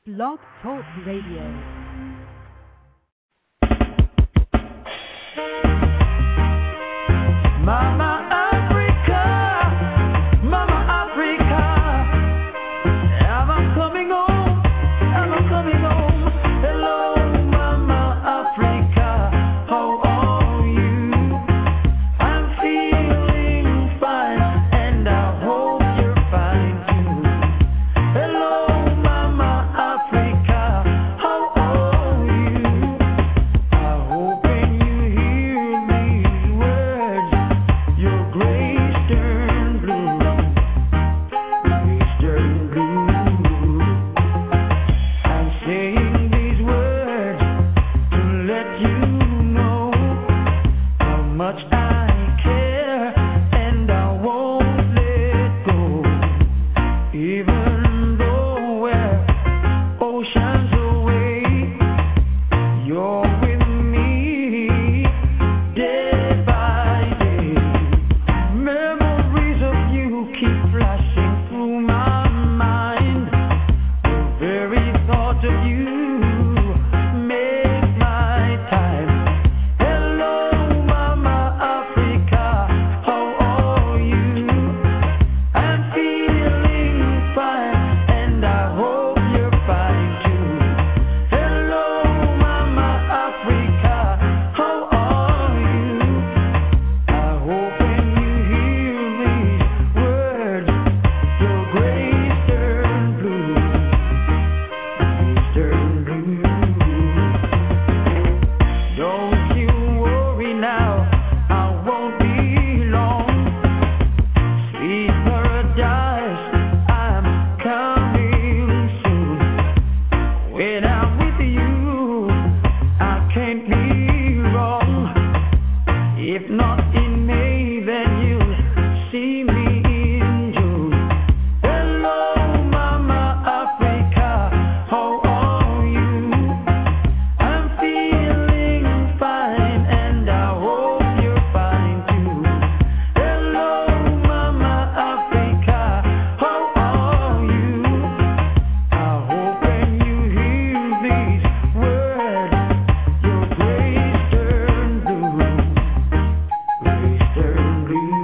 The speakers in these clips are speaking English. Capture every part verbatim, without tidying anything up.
Blog Talk Radio. Mama Africa, Mama Africa, am I coming home? Am I coming home? Hello, Mama Africa, how are you? I'm feeling fine, and I hope you're fine too. Hello, Mama Africa, how are you? I hope when you hear these words, your grace turn blue, grace turn blue. I'm saying these words to let you know how much I care, and I won't let go. Even though we're oceans away, you're with me day by day. Memories of you keep flashing through my mind. The very thought of you make my time. Hello, Mama Africa, how are you? I'm feeling fine, and I hope you're fine too. Hello, Mama Africa, how are you? I hope when you hear these words, your grace turn blue, grace turn blue. Don't you worry now, I won't be long. Sweet paradise, I'm coming soon. When I'm with you, I can't be wrong. If not in May, then you'll see me in June. Hello, Mama Africa, how are you? I'm feeling fine, and I hope you're fine too. Hello, Mama Africa, how are you? I hope when you hear these words, your grace turn blue, grace turn blue.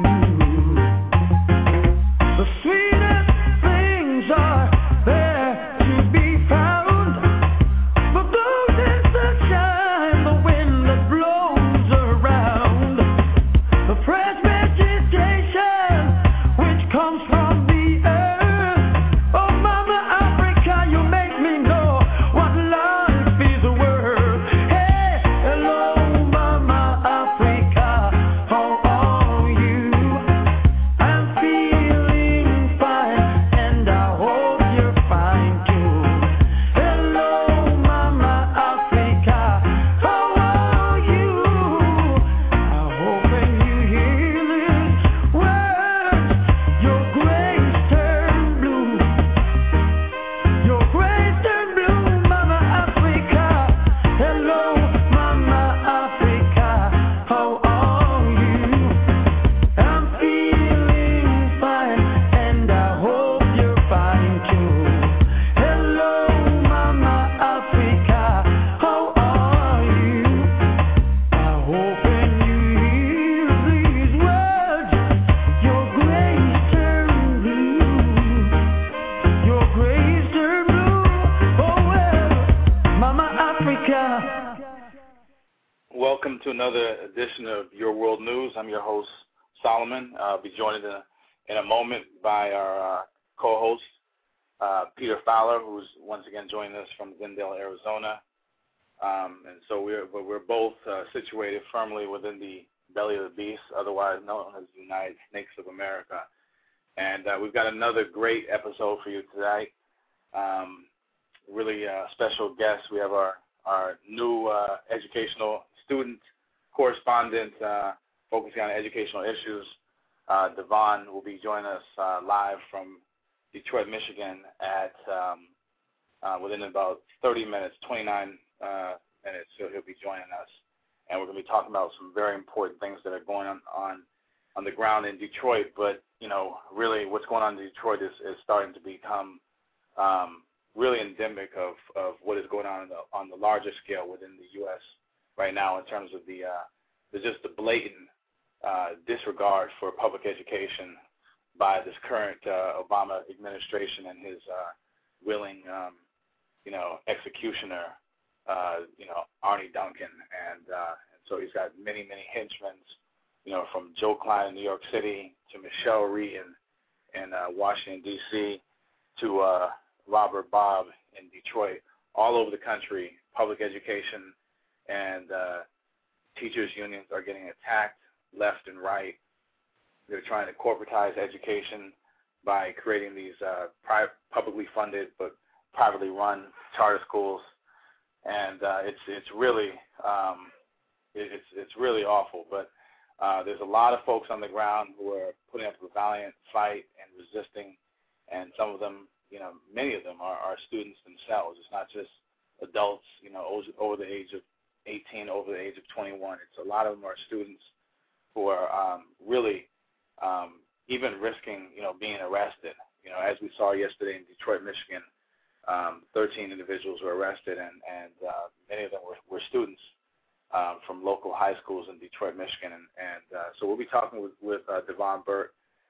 The sweetest things are there to be found. The golden sunshine, the wind that blows around. The fresh vegetation which comes from the earth. Oh, Mama Africa, you make me know what life is worth. Hey, hello, Mama Africa, how are you? I'm feeling fine, and I hope you're fine too. Hello, Mama Africa, how are you? I hope when you hear these words, your grace turn blue, your grace turn blue, Mama Africa. Hello, Mama Africa, how are you? I'm feeling fine, and I hope you're fine too. Hello, Mama Africa, how are you? I hope when you hear these words, your grace turn blue, your grace turn blue. Oh well, Mama Africa. Welcome to another edition of Your World News. I'm your host, Solomon. I'll be joined in a, in a moment by our uh, co-host, uh, Peter Fowler, who's once again joining us from Glendale, Arizona. Um, and so we're, but we're both uh, situated firmly within the belly of the beast, otherwise known as the United Snakes of America. And uh, we've got another great episode for you today. Um, really uh, special guest. We have our, our new uh, educational student correspondent uh, focusing on educational issues. Uh, Devon will be joining us uh, live from Detroit, Michigan at um, uh, within about thirty minutes, twenty-nine uh, minutes, so he'll be joining us. And we're going to be talking about some very important things that are going on on, on the ground in Detroit. But, you know, really what's going on in Detroit is, is starting to become um, really endemic of, of what is going on on the, on the larger scale within the U S right now in terms of the, uh, the just the blatant uh, disregard for public education by this current uh, Obama administration and his uh, willing, um, you know, executioner, uh, you know, Arne Duncan. And, uh, and so he's got many, many henchmen, you know, from Joe Klein in New York City to Michelle Rhee in, in uh, Washington, D C, to uh, Robert Bobb in Detroit. All over the country, public education and uh, teachers' unions are getting attacked left and right. They're trying to corporatize education by creating these uh, pri- publicly funded but privately run charter schools, and uh, it's it's really um, it, it's it's really awful. But uh, there's a lot of folks on the ground who are putting up a valiant fight and resisting, and some of them, you know, many of them are, are students themselves. It's not just adults, you know, over, over the age of eighteen, over the age of twenty-one. It's a lot of them are students who are um, really um, even risking, you know, being arrested. You know, as we saw yesterday in Detroit, Michigan, um, thirteen individuals were arrested, and, and uh, many of them were, were students um, from local high schools in Detroit, Michigan. And, and uh, so we'll be talking with, with uh, Devon Burt,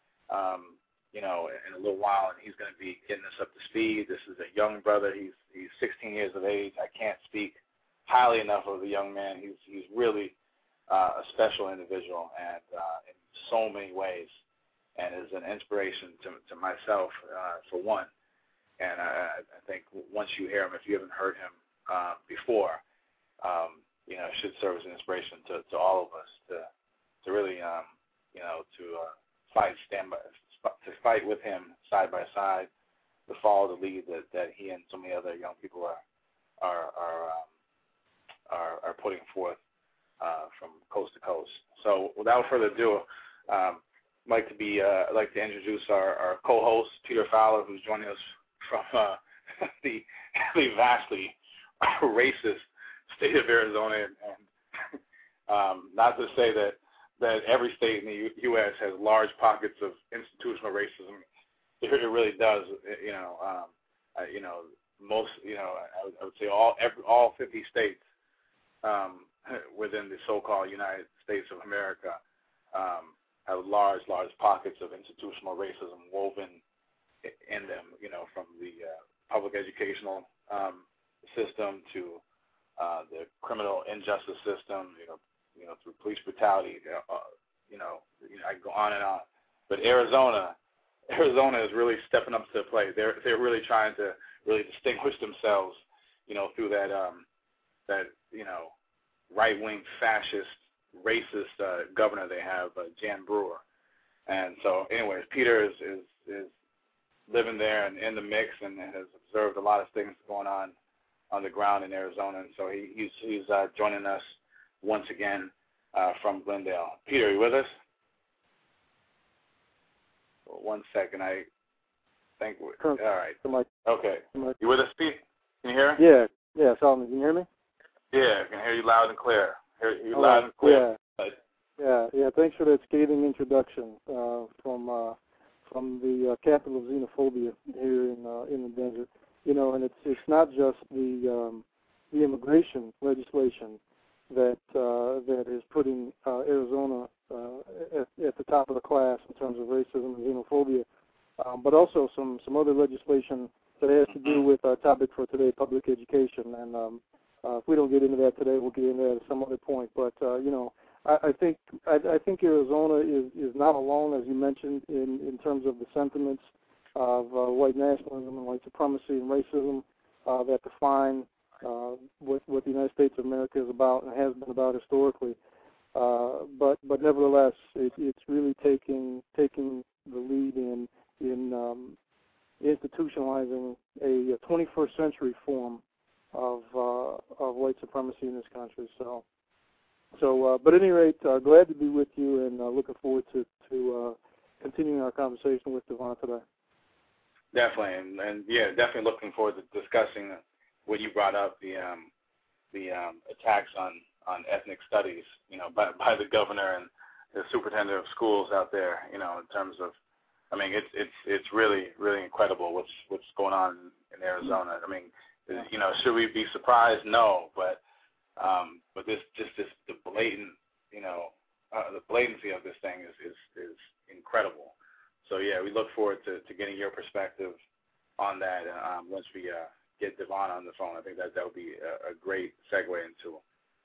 um, you know, in a little while, and he's going to be getting us up to speed. This is a young brother. He's he's sixteen years of age. I can't speak highly enough of the young man. He's he's really uh, a special individual, and uh, in so many ways, and is an inspiration to to myself uh, for one. And I, I think once you hear him, if you haven't heard him uh, before, um, you know, it should serve as an inspiration to, to all of us to to really, um, you know, to uh, fight, stand by, to fight with him side by side, to follow the lead that, that he and so many other young people are are are um, are, are putting forth uh, from coast to coast. So without further ado, um, I'd like to be uh, I'd like to introduce our, our co-host Peter Fowler, who's joining us from uh, the, the vastly racist state of Arizona, and, and um, not to say that, that every state in the U- U.S. has large pockets of institutional racism. It, it really does. You know, um, uh, you know, most. You know, I would, I would say all every, all fifty states um, within the so-called United States of America um, have large, large pockets of institutional racism woven in them, you know, from the uh, public educational um, system to uh, the criminal injustice system, you know, you know, through police brutality, uh, you know, you know, I go on and on. But Arizona, Arizona is really stepping up to the plate. They're they're really trying to really distinguish themselves, you know, through that um, that you know, right-wing fascist, racist uh, governor they have, uh, Jan Brewer. And so, anyways, Peter is is, is living there and in the mix, and has observed a lot of things going on on the ground in Arizona, and so he, he's he's uh, joining us once again uh, from Glendale. Peter, are you with us? Well, one second, I think we're all right. Okay, you with us, Pete? Can you hear? Yeah, yeah. Solomon, can you hear me? Yeah, I can hear you loud and clear. Hear you All loud right. and clear. Yeah, yeah, yeah. Thanks for that scathing introduction uh, from. Uh, from the uh, capital of xenophobia here in uh, in the desert, you know, and it's it's not just the um, the immigration legislation that uh, that is putting uh, Arizona uh, at, at the top of the class in terms of racism and xenophobia, um, but also some some other legislation that has to do with our topic for today, public education. And um, uh, if we don't get into that today, we'll get into that at some other point. But uh, you know. I think I, I think Arizona is, is not alone, as you mentioned, in, in terms of the sentiments of uh, white nationalism and white supremacy and racism uh, that define uh, what, what the United States of America is about and has been about historically. Uh, but but nevertheless, it, it's really taking taking the lead in in um, institutionalizing a, a twenty-first century form of uh, of white supremacy in this country. So. So, uh, but at any rate, uh, glad to be with you, and uh, looking forward to, to uh, continuing our conversation with Devon today. Definitely, and, and yeah, definitely looking forward to discussing what you brought up, the um, the um, attacks on, on ethnic studies, you know, by, by the governor and the superintendent of schools out there, you know, in terms of I mean, it's it's it's really really incredible what's what's going on in Arizona. I mean, you know, should we be surprised? No, but um, but this just this the blatant, you know, uh, the blatancy of this thing is is is incredible. So yeah, we look forward to, to getting your perspective on that um, once we uh, get Devon on the phone. I think that that would be a, a great segue into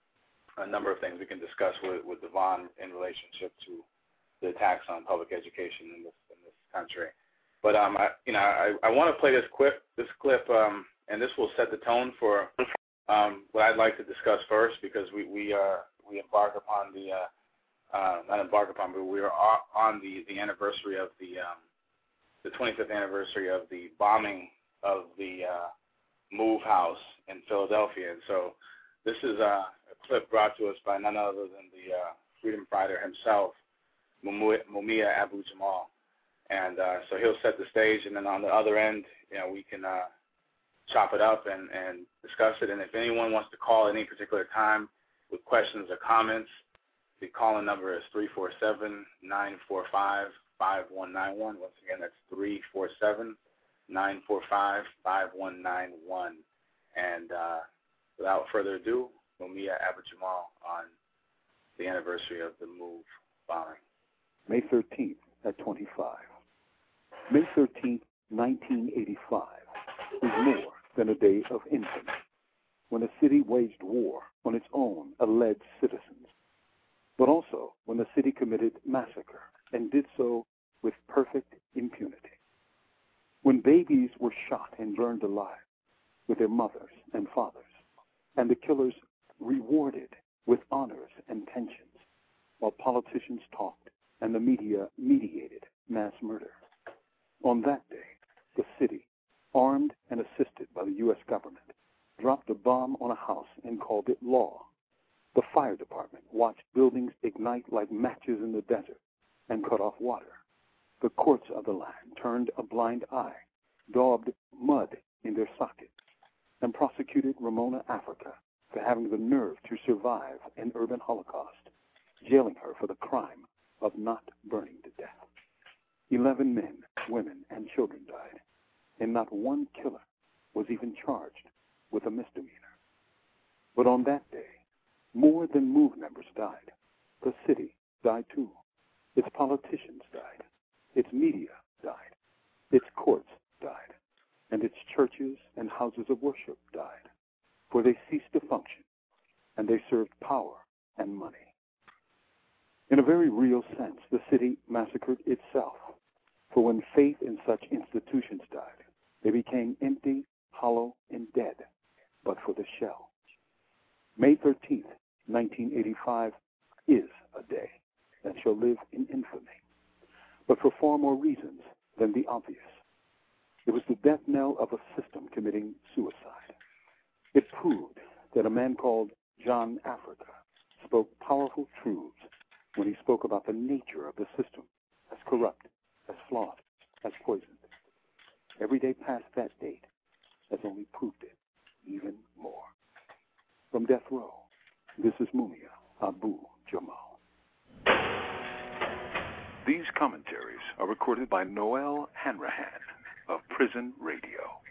a number of things we can discuss with, with Devon in relationship to the attacks on public education in this in this country. But um, I, you know, I, I want to play this clip, this clip, um, and this will set the tone for um, what I'd like to discuss first, because we we uh, we embark upon the uh, uh, not embark upon, but we are on the, the anniversary of the um, the twenty-fifth anniversary of the bombing of the uh, Move House in Philadelphia, and so this is uh, a clip brought to us by none other than the uh, freedom fighter himself, Mumia Abu-Jamal. And uh, so he'll set the stage, and then on the other end, you know, we can uh, chop it up and, and discuss it. And if anyone wants to call at any particular time with questions or comments, the call-in number is three four seven, nine four five, five one nine one. Once again, that's three four seven, nine four five, five one nine one. And uh, without further ado, Mumia Abu-Jamal on the anniversary of the Move bombing. May thirteenth at twenty-five. May thirteenth, nineteen eighty-five is more than a day of infamy, when a city waged war on its own alleged citizens, but also when the city committed massacre and did so with perfect impunity. When babies were shot and burned alive with their mothers and fathers, and the killers rewarded with honors and pensions, while politicians talked and the media mediated mass murder. On that day, the city, armed and assisted by the U S government, dropped a bomb on a house and called it law. The fire department watched buildings ignite like matches in the desert and cut off water. The courts of the land turned a blind eye, daubed mud in their sockets, and prosecuted Ramona Africa for having the nerve to survive an urban holocaust, jailing her for the crime of not burning to death. Eleven men, women, and children died, and not one killer was even charged with a misdemeanor. But on that day, more than Move members died. The city died too. Its politicians died. Its media died. Its courts died. And its churches and houses of worship died. For they ceased to function, and they served power and money. In a very real sense, the city massacred itself. For when faith in such institutions died, they became empty, hollow, and dead, but for the shell. May thirteenth, nineteen eighty-five is a day that shall live in infamy, but for far more reasons than the obvious. It was the death knell of a system committing suicide. It proved that a man called John Africa spoke powerful truths when he spoke about the nature of the system as corrupt, as flawed, as poisoned. Every day past that date has only proved it even more. From death row, this is Mumia Abu-Jamal. These commentaries are recorded by Noel Hanrahan of Prison Radio.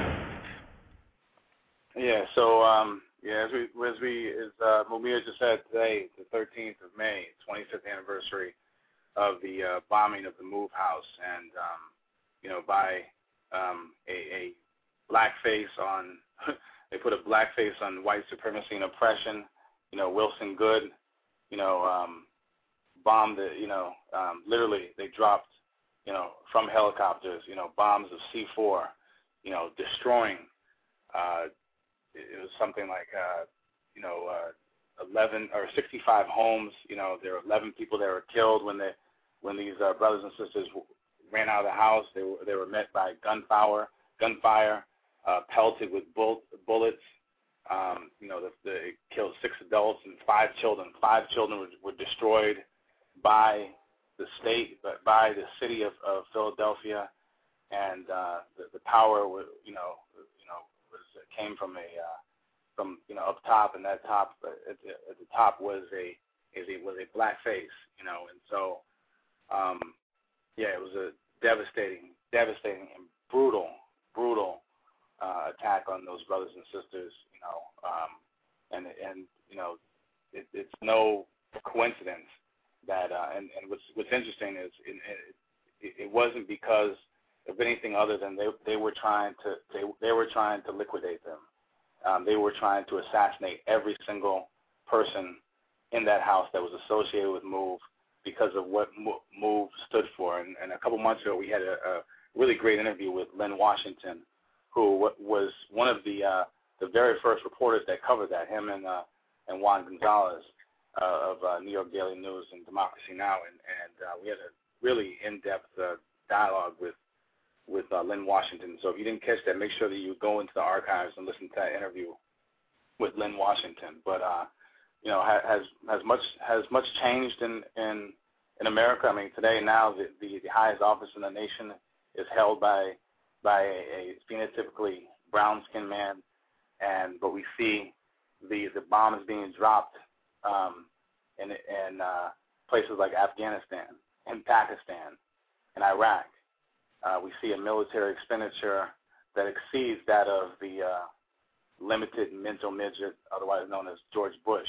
Yeah, so um, yeah, as we as we as uh, Mumia just said today, the thirteenth of May, twenty-fifth anniversary of the uh, bombing of the Move House, and um, you know, by um, a, a blackface on, they put a blackface on white supremacy and oppression. You know, Wilson Good, you know, um, bombed the, you know, um, literally they dropped, you know, from helicopters, you know, bombs of C four, you know, destroying. Uh, it was something like, uh, you know, uh, eleven or sixty-five homes. You know, there were eleven people that were killed when they, when these uh, brothers and sisters ran out of the house. They were they were met by gunfire, gunfire, uh, pelted with bull, bullets. Um, you know, the, the, it killed six adults and five children. Five children were, were destroyed by the state, but by the city of, of Philadelphia, and uh, the, the power, was, you know, you know, was, came from a uh, from you know up top, and that top at the, at the top was a is a was a black face, you know, and so um, yeah, it was a devastating, devastating, and brutal, brutal uh, attack on those brothers and sisters. You know, um, and and you know, it, it's no coincidence that. Uh, and and what's what's interesting is it, it, it wasn't because of anything other than they they were trying to they they were trying to liquidate them. Um, they were trying to assassinate every single person in that house that was associated with MOVE because of what MOVE stood for. And, and a couple months ago, we had a, a really great interview with Lynn Washington, who was one of the uh, the very first reporters that covered that. Him and uh, and Juan Gonzalez uh, of uh, New York Daily News and Democracy Now! And, and uh, we had a really in-depth uh, dialogue with. with uh, Lynn Washington. So if you didn't catch that, make sure that you go into the archives and listen to that interview with Lynn Washington. But uh, you know, has has much has much changed in, in in America? I mean, today now the, the, the highest office in the nation is held by by a, a phenotypically brown-skinned man, and but we see the the bombs being dropped um, in in uh, places like Afghanistan, in Pakistan, in Iraq. Uh, we see a military expenditure that exceeds that of the uh, limited mental midget, otherwise known as George Bush,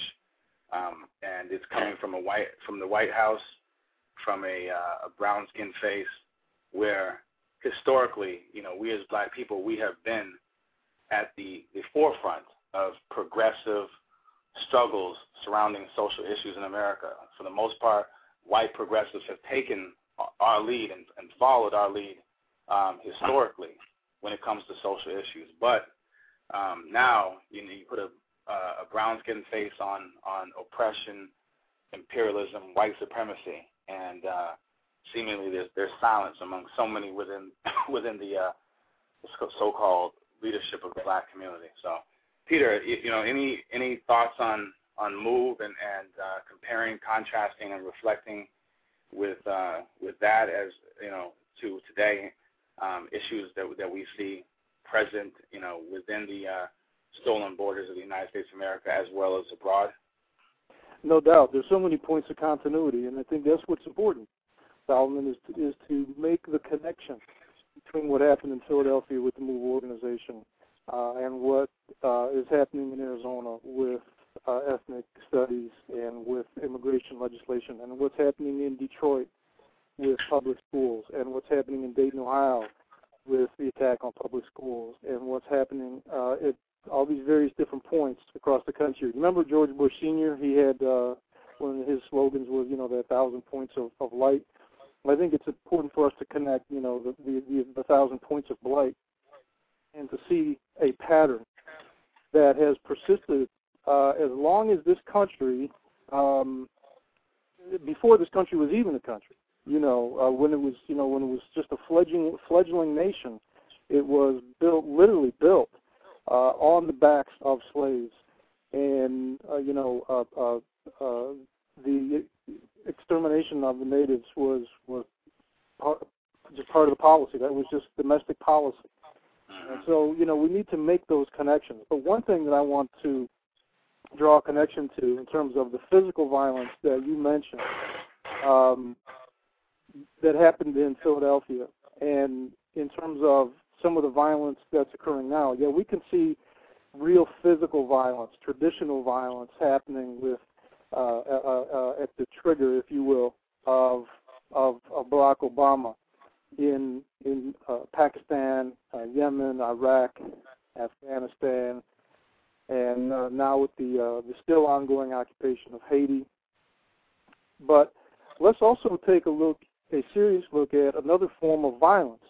um, and it's coming from a white from the White House, from a, uh, a brown-skinned face, where historically, you know, we as black people, we have been at the, the forefront of progressive struggles surrounding social issues in America. For the most part, white progressives have taken our lead and, and followed our lead um, historically when it comes to social issues. But um, now, you know, you put a, a brown-skinned face on, on oppression, imperialism, white supremacy, and uh, seemingly there's, there's silence among so many within within the uh, so-called leadership of the black community. So, Peter, you know, any any thoughts on, on MOVE and, and uh, comparing, contrasting, and reflecting with uh, with that as, you know, to today um, issues that that we see present, you know, within the uh, stolen borders of the United States of America as well as abroad? No doubt. There's so many points of continuity, and I think that's what's important, Solomon, is to, is to make the connection between what happened in Philadelphia with the MOVE organization uh, and what uh, is happening in Arizona with uh, ethnic studies and with immigration legislation, and what's happening in Detroit with public schools, and what's happening in Dayton, Ohio with the attack on public schools, and what's happening uh, at all these various different points across the country. Remember George Bush Senior? He had uh, one of his slogans was, you know, the thousand points of, of light. I think it's important for us to connect, you know, the, the, the, the thousand points of light and to see a pattern that has persisted uh, as long as this country, um, before this country was even a country. You know, uh, when it was, you know, when it was just a fledgling, fledgling nation, it was built, literally built uh, on the backs of slaves, and uh, you know, uh, uh, uh, the extermination of the natives was was part, just part of the policy. That was just domestic policy, and so you know, we need to make those connections. But one thing that I want to draw a connection to in terms of the physical violence that you mentioned. Um, that happened in Philadelphia, and in terms of some of the violence that's occurring now, yeah, we can see real physical violence, traditional violence happening with uh, uh, uh, at the trigger, if you will, of of, of Barack Obama in in uh, Pakistan, uh, Yemen, Iraq, Afghanistan, and uh, now with the uh, the still ongoing occupation of Haiti. But let's also take a look. a serious look at another form of violence.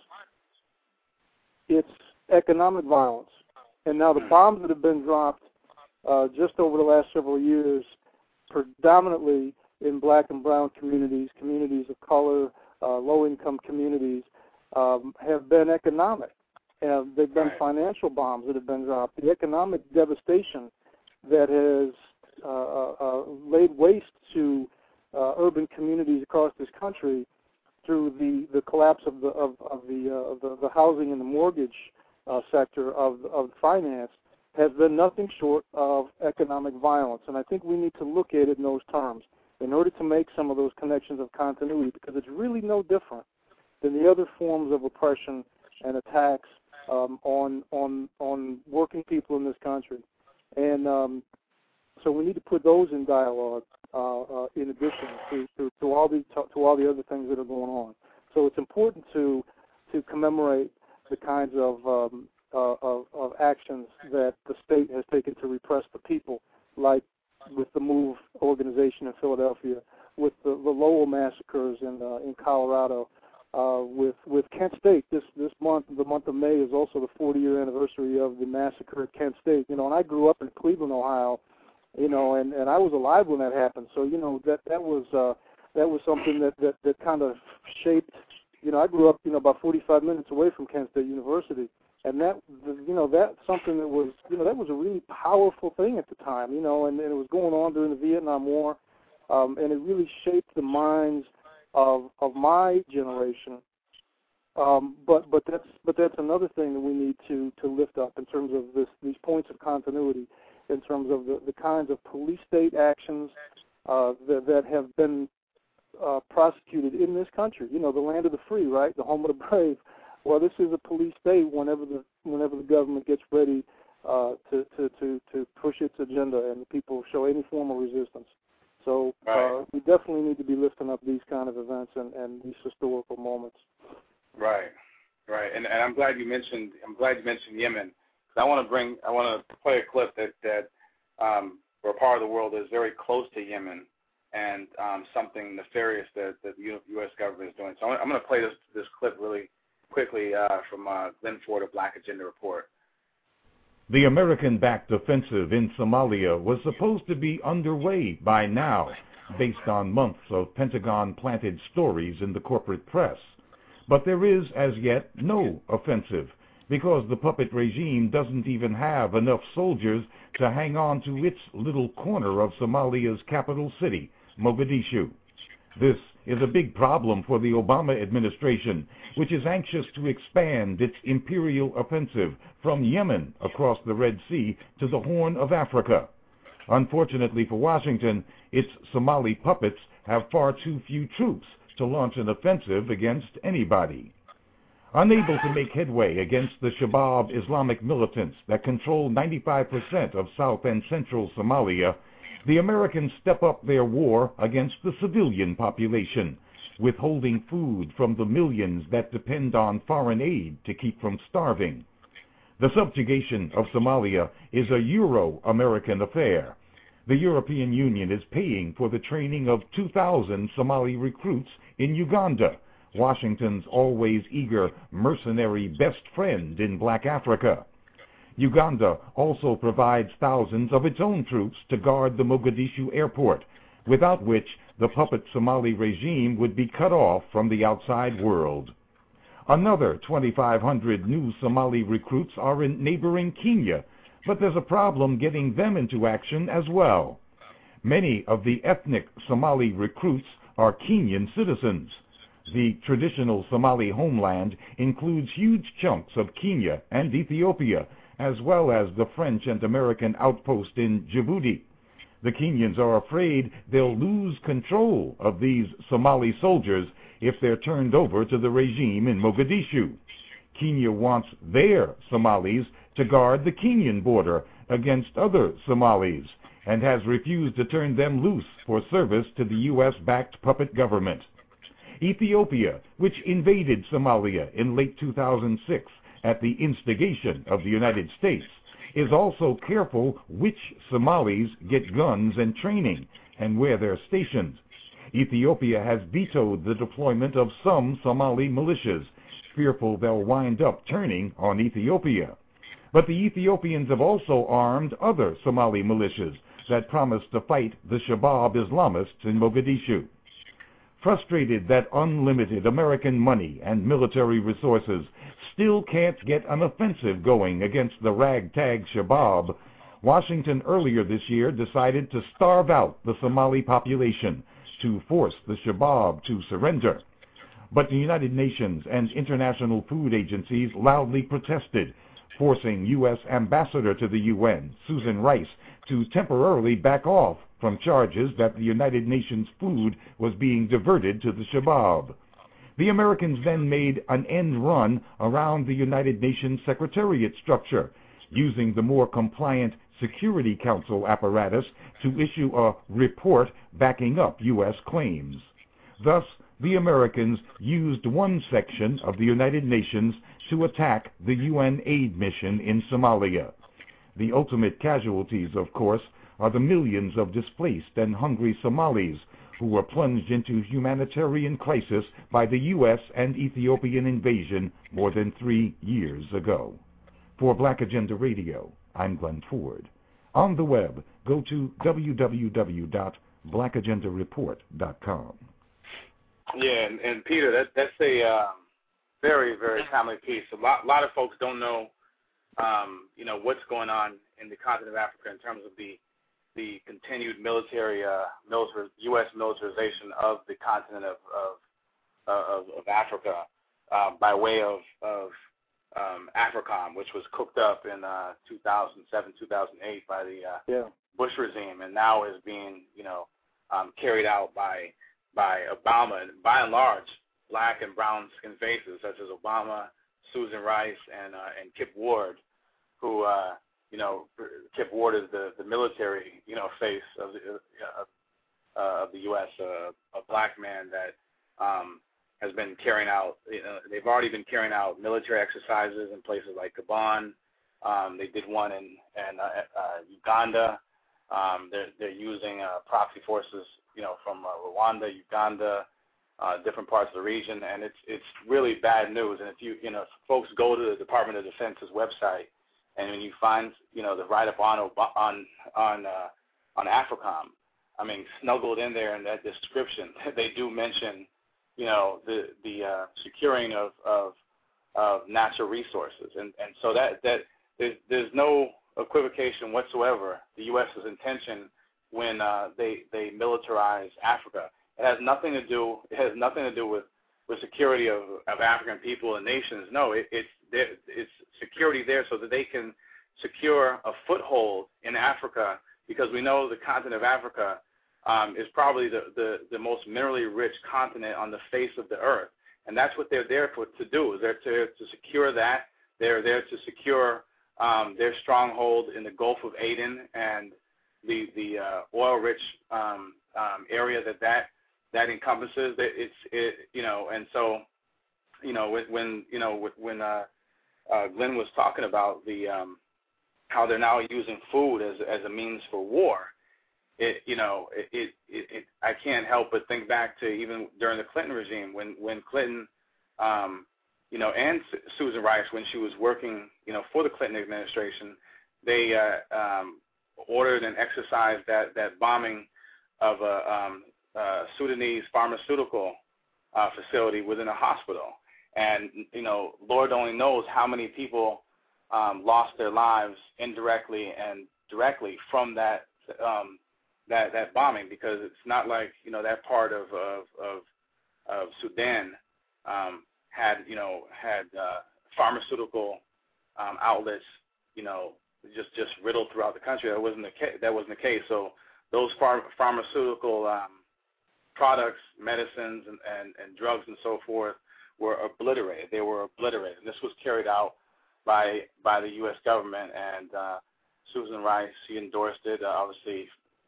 It's economic violence. And now the bombs that have been dropped uh, just over the last several years, predominantly in black and brown communities, communities of color, uh, low-income communities, um, have been economic. And they've been financial bombs that have been dropped. The economic devastation that has uh, uh, laid waste to uh, urban communities across this country through the, the collapse of the of, of the, uh, the the housing and the mortgage uh, sector of of finance has been nothing short of economic violence, and I think we need to look at it in those terms in order to make some of those connections of continuity, because it's really no different than the other forms of oppression and attacks um, on on on working people in this country. And um, so we need to put those in dialogue uh, uh, in addition to, to, to all the to, to all the other things that are going on. So it's important to to commemorate the kinds of um, uh, of, of actions that the state has taken to repress the people, like with the MOVE organization in Philadelphia, with the, the Lowell massacres in uh, in Colorado, uh, with with Kent State. This this month, the month of May, is also the forty-year anniversary of the massacre at Kent State. You know, and I grew up in Cleveland, Ohio, you know, and, and I was alive when that happened. So you know that that was uh, that was something that, that, that kind of shaped. You know, I grew up, you know, about forty-five minutes away from Kent State University, and that, you know, that's something that was, you know, that was a really powerful thing at the time, you know, and, and it was going on during the Vietnam War, um, and it really shaped the minds of of my generation. Um, but but that's but that's another thing that we need to, to lift up in terms of this these points of continuity, in terms of the, the kinds of police state actions uh, that that have been Uh, prosecuted in this country, you know, the land of the free, right, the home of the brave. Well, this is a police state whenever the whenever the government gets ready uh, to, to, to, to push its agenda and the people show any form of resistance. So uh, right. we definitely need to be lifting up these kind of events and, and these historical moments. Right, right, and and I'm glad you mentioned I'm glad you mentioned Yemen. I want to bring I want to play a clip that that um, where a part of the world is very close to Yemen, and um, something nefarious that, that the U S government is doing. So I'm going to play this this clip really quickly uh, from uh, Glenn Ford of Black Agenda Report. The American-backed offensive in Somalia was supposed to be underway by now, based on months of Pentagon-planted stories in the corporate press. But there is, as yet, no offensive, because the puppet regime doesn't even have enough soldiers to hang on to its little corner of Somalia's capital city, Mogadishu. This is a big problem for the Obama administration, which is anxious to expand its imperial offensive from Yemen across the Red Sea to the Horn of Africa. Unfortunately for Washington, its Somali puppets have far too few troops to launch an offensive against anybody. Unable to make headway against the Shabaab Islamic militants that control ninety-five percent of South and Central Somalia, the Americans step up their war against the civilian population, withholding food from the millions that depend on foreign aid to keep from starving. The subjugation of Somalia is a Euro-American affair. The European Union is paying for the training of two thousand Somali recruits in Uganda, Washington's always eager mercenary best friend in Black Africa. Uganda also provides thousands of its own troops to guard the Mogadishu airport, without which the puppet Somali regime would be cut off from the outside world. Another twenty-five hundred new Somali recruits are in neighboring Kenya, but there's a problem getting them into action as well. Many of the ethnic Somali recruits are Kenyan citizens. The traditional Somali homeland includes huge chunks of Kenya and Ethiopia, as well as the French and American outpost in Djibouti. The Kenyans are afraid they'll lose control of these Somali soldiers if they're turned over to the regime in Mogadishu. Kenya wants their Somalis to guard the Kenyan border against other Somalis, and has refused to turn them loose for service to the U S-backed puppet government. Ethiopia, which invaded Somalia in late two thousand six at the instigation of the United States, is also careful which Somalis get guns and training and where they're stationed. Ethiopia has vetoed the deployment of some Somali militias, fearful they'll wind up turning on Ethiopia. But the Ethiopians have also armed other Somali militias that promise to fight the Shabaab Islamists in Mogadishu. Frustrated that unlimited American money and military resources still can't get an offensive going against the ragtag Shabaab, Washington earlier this year decided to starve out the Somali population to force the Shabaab to surrender. But the United Nations and international food agencies loudly protested, forcing U S Ambassador to the U N, Susan Rice, to temporarily back off from charges that the United Nations food was being diverted to the Shabaab. The Americans then made an end run around the United Nations Secretariat structure, using the more compliant Security Council apparatus to issue a report backing up U S claims. Thus, the Americans used one section of the United Nations to attack the U N aid mission in Somalia. The ultimate casualties, of course, are the millions of displaced and hungry Somalis who were plunged into humanitarian crisis by the U S and Ethiopian invasion more than three years ago. For Black Agenda Radio, I'm Glenn Ford. On the web, go to w w w dot black agenda report dot com. Yeah, and, and Peter, that, that's a uh, very, very timely piece. A lot, a lot of folks don't know, um, you know, what's going on in the continent of Africa in terms of the the continued military, uh, military U S militarization of the continent of of, of, of Africa uh, by way of of um, AFRICOM, which was cooked up in uh, two thousand seven, two thousand eight by the uh, yeah. Bush regime, and now is being, you know, um, carried out by by Obama, and by and large, black and brown skin faces such as Obama, Susan Rice, and uh, and Kip Ward, who uh, you know, Kip Ward is the, the military, you know, face of the uh, uh, of the U S, uh, a black man that um, has been carrying out. You know, they've already been carrying out military exercises in places like Gabon. Um, they did one in, in uh, uh, Uganda. Um, they're they're using uh, proxy forces, you know, from uh, Rwanda, Uganda, uh, different parts of the region, and it's it's really bad news. And if you you know, if folks go to the Department of Defense's website, and when you find, you know, the write-up on on on uh, on AFRICOM, I mean, snuggled in there in that description, they do mention, you know, the the uh, securing of, of of natural resources, and and so that that there's there's no equivocation whatsoever the U S's intention when uh, they they militarize Africa. It has nothing to do. It has nothing to do with, with security of, of African people and nations. No, it, it's it's security there so that they can secure a foothold in Africa, because we know the continent of Africa um, is probably the, the, the most minerally rich continent on the face of the earth, and that's what they're there for to do. They're to to secure that. They're there to secure um, their stronghold in the Gulf of Aden and the the uh, oil-rich um, um, area that that that encompasses. It's it you know, and so you know when, when you know when uh, uh, Glenn was talking about the um, how they're now using food as as a means for war. It you know it, it, it, it I can't help but think back to even during the Clinton regime when when Clinton um, you know and Susan Rice, when she was working, you know, for the Clinton administration, they uh, um, ordered and exercised that, that bombing of a um, uh, Sudanese pharmaceutical uh, facility within a hospital. And, you know, Lord only knows how many people um, lost their lives indirectly and directly from that um, that that bombing, because it's not like, you know, that part of of, of, of Sudan um, had, you know, had uh, pharmaceutical um, outlets, you know, just just riddled throughout the country. That wasn't the case. That wasn't the case. So those phar- pharmaceutical um, products, medicines, and, and, and drugs and so forth were obliterated. They were obliterated. And this was carried out by by the U S government, and uh, Susan Rice, she endorsed it. Uh, obviously,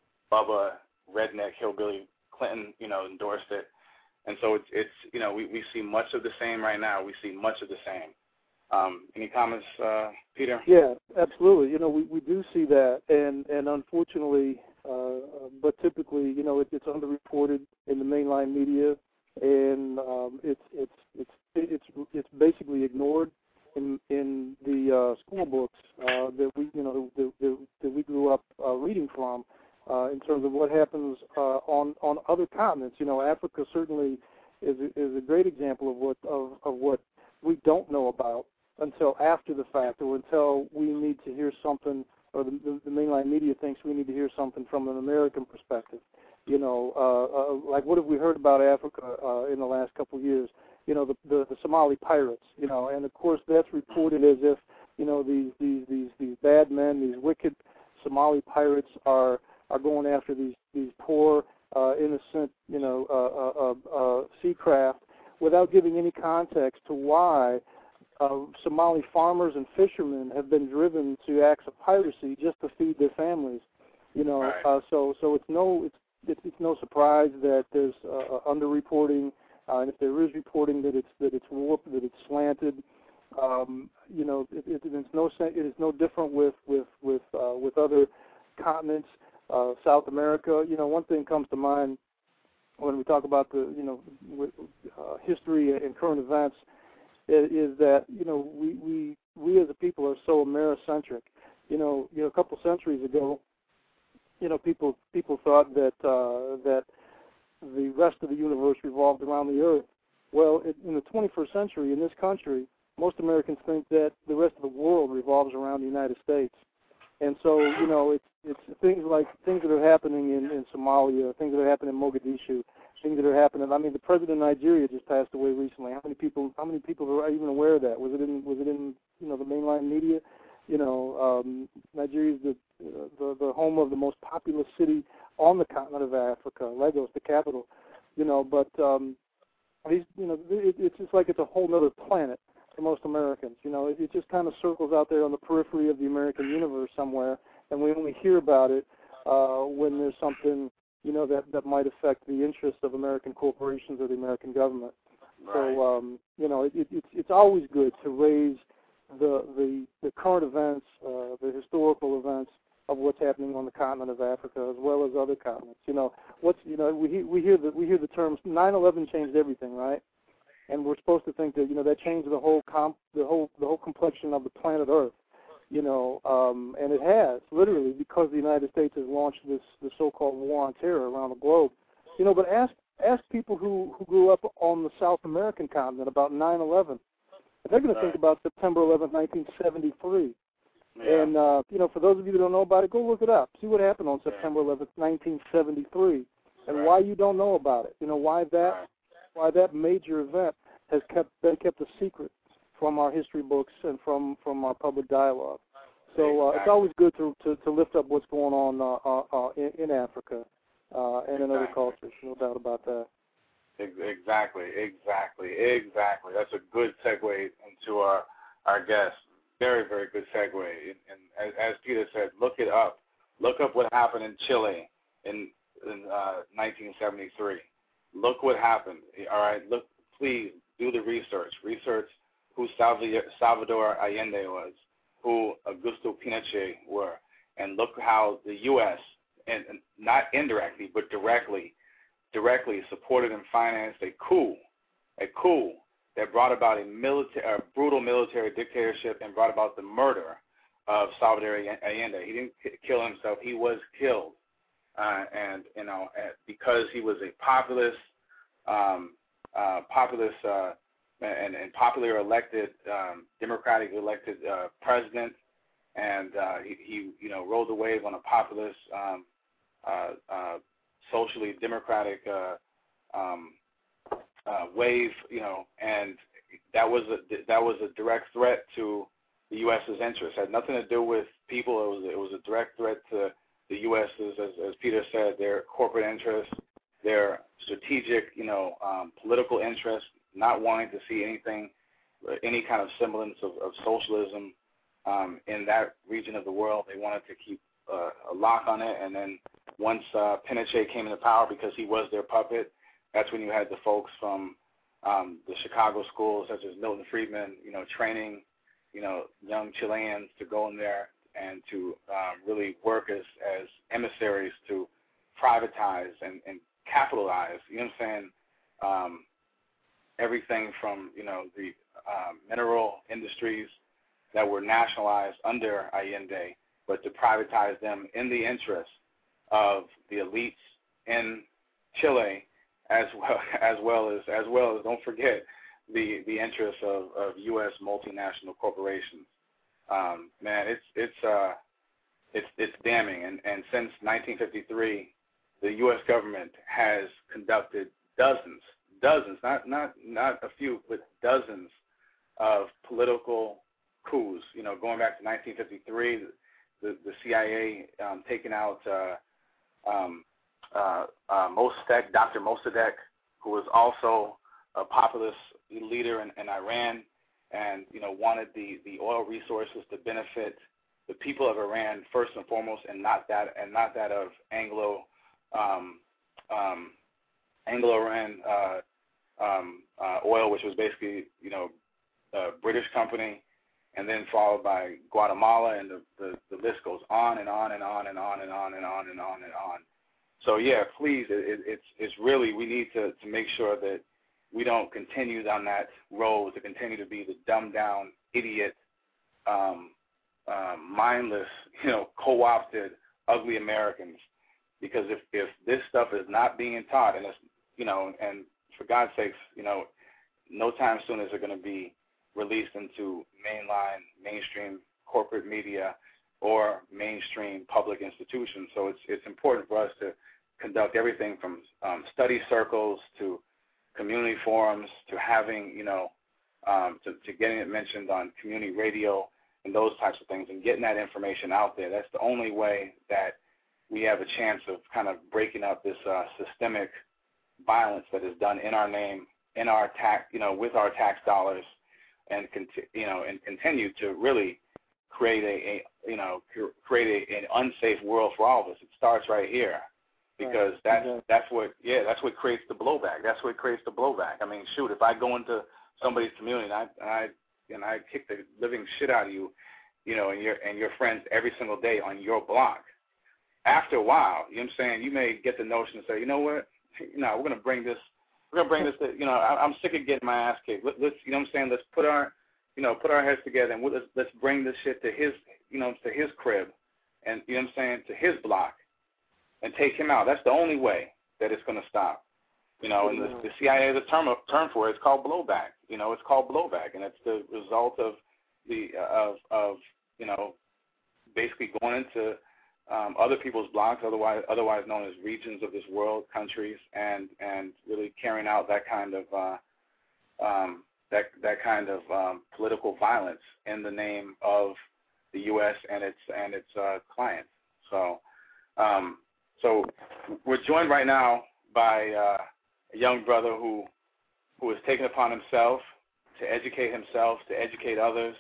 Bubba Redneck Hillbilly Clinton, you know, endorsed it. And so it's it's you know we, we see much of the same right now. We see much of the same. Um, any comments, uh, Peter? Yeah, absolutely. You know, we, we do see that, and and unfortunately, uh, but typically, you know, it, it's underreported in the mainline media, and um, it's it's it's it's it's basically ignored in in the uh, school books uh, that we you know that, that, that we grew up uh, reading from, uh, in terms of what happens uh, on on other continents. You know, Africa certainly is is a great example of what of, of what we don't know about until after the fact, or until we need to hear something, or the, the, the mainline media thinks we need to hear something from an American perspective. You know, uh, uh, like what have we heard about Africa uh, in the last couple of years? You know, the, the the Somali pirates. You know, and of course that's reported as if, you know, these these these, these bad men, these wicked Somali pirates are are going after these these poor, uh, innocent, you know, uh, uh, uh, uh, sea craft, without giving any context to why uh, Somali farmers and fishermen have been driven to acts of piracy just to feed their families. You know, right. uh, so so it's no it's it's, it's no surprise that there's uh, underreporting, uh, and if there is reporting that it's that it's warped, that it's slanted. Um, you know, it, it, it's no it is no different with with with uh, with other continents. Uh, South America. You know, one thing comes to mind when we talk about the you know uh, history and current events is, is that you know we, we we as a people are so Americentric. You know, you know, a couple centuries ago, you know, people people thought that uh, that the rest of the universe revolved around the Earth. Well, it, in the twenty-first century, in this country, most Americans think that the rest of the world revolves around the United States. And so, you know, it's it's things like things that are happening in, in Somalia, things that are happening in Mogadishu, things that are happening. I mean, the president of Nigeria just passed away recently. How many people? How many people are even aware of that? Was it in Was it in you know the mainline media? You know, um, Nigeria is the, uh, the the home of the most populous city on the continent of Africa, Lagos, the capital. You know, but um, these you know it, it's just like it's a whole other planet for most Americans. You know, it, it just kind of circles out there on the periphery of the American universe somewhere, and we only hear about it uh, when there's something, you know, that, that might affect the interests of American corporations or the American government. Right. So, um, you know, it, it, it's it's always good to raise the the, the current events, uh, the historical events of what's happening on the continent of Africa as well as other continents. You know, what's you know we we hear the we hear the terms nine eleven changed everything, right? And we're supposed to think that you know that changed the whole comp, the whole the whole complexion of the planet Earth, you know, um, and it has literally because the United States has launched this the so-called war on terror around the globe, you know. But ask ask people who, who grew up on the South American continent about nine eleven, they're going to think about September eleventh, nineteen seventy-three. Yeah. And uh, you know, for those of you that don't know about it, go look it up. See what happened on September eleventh, nineteen seventy-three, and right. why you don't know about it. You know why that. Right. Why that major event has kept been kept a secret from our history books and from, from our public dialogue. So uh, exactly. It's always good to, to, to lift up what's going on uh, uh, in, in Africa uh, and exactly. in other cultures. No doubt about that. Exactly, exactly, exactly. That's a good segue into our our guest. Very, very good segue. And, and as, as Peter said, look it up. Look up what happened in Chile in, in uh, nineteen seventy-three. Look what happened. All right. Look, please do the research. Research who Salvador Allende was, who Augusto Pinochet were, and look how the U S and, and not indirectly but directly, directly supported and financed a coup, a coup that brought about a military, a brutal military dictatorship and brought about the murder of Salvador Allende. He didn't kill himself; he was killed. Uh, and you know, because he was a populist, um, uh, populist, uh, and, and popular elected, um, democratic elected uh, president, and uh, he, he, you know, rode the wave on a populist, um, uh, uh, socially democratic uh, um, uh, wave, you know, and that was a that was a direct threat to the U S's interests. It had nothing to do with people. It was it was a direct threat to the U S's, as, as Peter said, their corporate interests, their strategic, you know, um, political interests, not wanting to see anything, any kind of semblance of, of socialism um, in that region of the world. They wanted to keep uh, a lock on it. And then once uh, Pinochet came into power, because he was their puppet, that's when you had the folks from um, the Chicago schools, such as Milton Friedman, you know, training, you know, young Chileans to go in there and to um, really work as, as emissaries to privatize and, and capitalize, you know what I'm saying, um, everything from, you know, the um, mineral industries that were nationalized under Allende, but to privatize them in the interest of the elites in Chile, as well as well as as well as don't forget the the interests of, of U S multinational corporations. Um, man, it's it's uh, it's it's damning, and, and since nineteen fifty-three, the U S government has conducted dozens, dozens, not not not a few, but dozens of political coups. You know, going back to nineteen fifty-three, the the C I A um, taking out uh, um, uh, uh, Mossadegh, Doctor Mossadegh, who was also a populist leader in, in Iran, and you know wanted the, the oil resources to benefit the people of Iran first and foremost, and not that and not that of Anglo um, um, Anglo-Iran uh, um, uh, oil, which was basically you know a British company, and then followed by Guatemala, and the, the, the list goes on and on and on and on and on and on and on and on. So yeah, please, it, it's it's really we need to, to make sure that we don't continue down that road to continue to be the dumbed down, idiot, um, um, mindless, you know, co-opted, ugly Americans. Because if, if this stuff is not being taught, and it's, you know, and for God's sakes, you know, no time soon is it going to be released into mainline, mainstream corporate media or mainstream public institutions. So it's it's important for us to conduct everything from um, study circles to community forums to having, you know, um, to, to getting it mentioned on community radio and those types of things, and getting that information out there. That's the only way that we have a chance of kind of breaking up this uh, systemic violence that is done in our name, in our tax, you know, with our tax dollars, and conti- you know, and continue to really create a, a you know, create a, an unsafe world for all of us. It starts right here. Because that's that's what yeah that's what creates the blowback. That's what creates the blowback. I mean, shoot, if I go into somebody's community and I and I and I kick the living shit out of you, you know, and your and your friends every single day on your block, after a while, you know what I'm saying, you may get the notion to say, you know what, you know, we're gonna bring this, we're gonna bring this. To, you know, I, I'm sick of getting my ass kicked. Let, let's, you know what I'm saying, let's put our, you know, put our heads together and let's let's bring this shit to his, you know, to his crib, and you know what I'm saying, to his block. And take him out. That's the only way that it's going to stop. You know, and the, the C I A has a term, term for it. It's called blowback. You know, it's called blowback, and it's the result of the of of you know basically going into um, other people's blocks, otherwise otherwise known as regions of this world, countries, and and really carrying out that kind of uh, um, that that kind of um, political violence in the name of the U S and its and its uh, clients. So. Um, So we're joined right now by uh, a young brother who who has taken upon himself to educate himself, to educate others.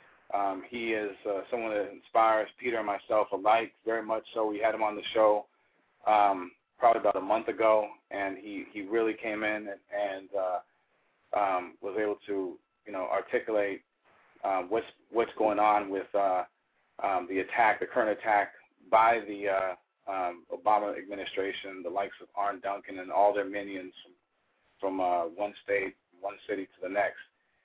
Um, he is uh, someone that inspires Peter and myself alike, very much so. We had him on the show um, probably about a month ago, and he, he really came in and, and uh, um, was able to, you know, articulate uh, what's what's going on with uh, um, the attack, the current attack by the uh, Um, Obama administration, the likes of Arne Duncan and all their minions from, from uh, one state, one city to the next,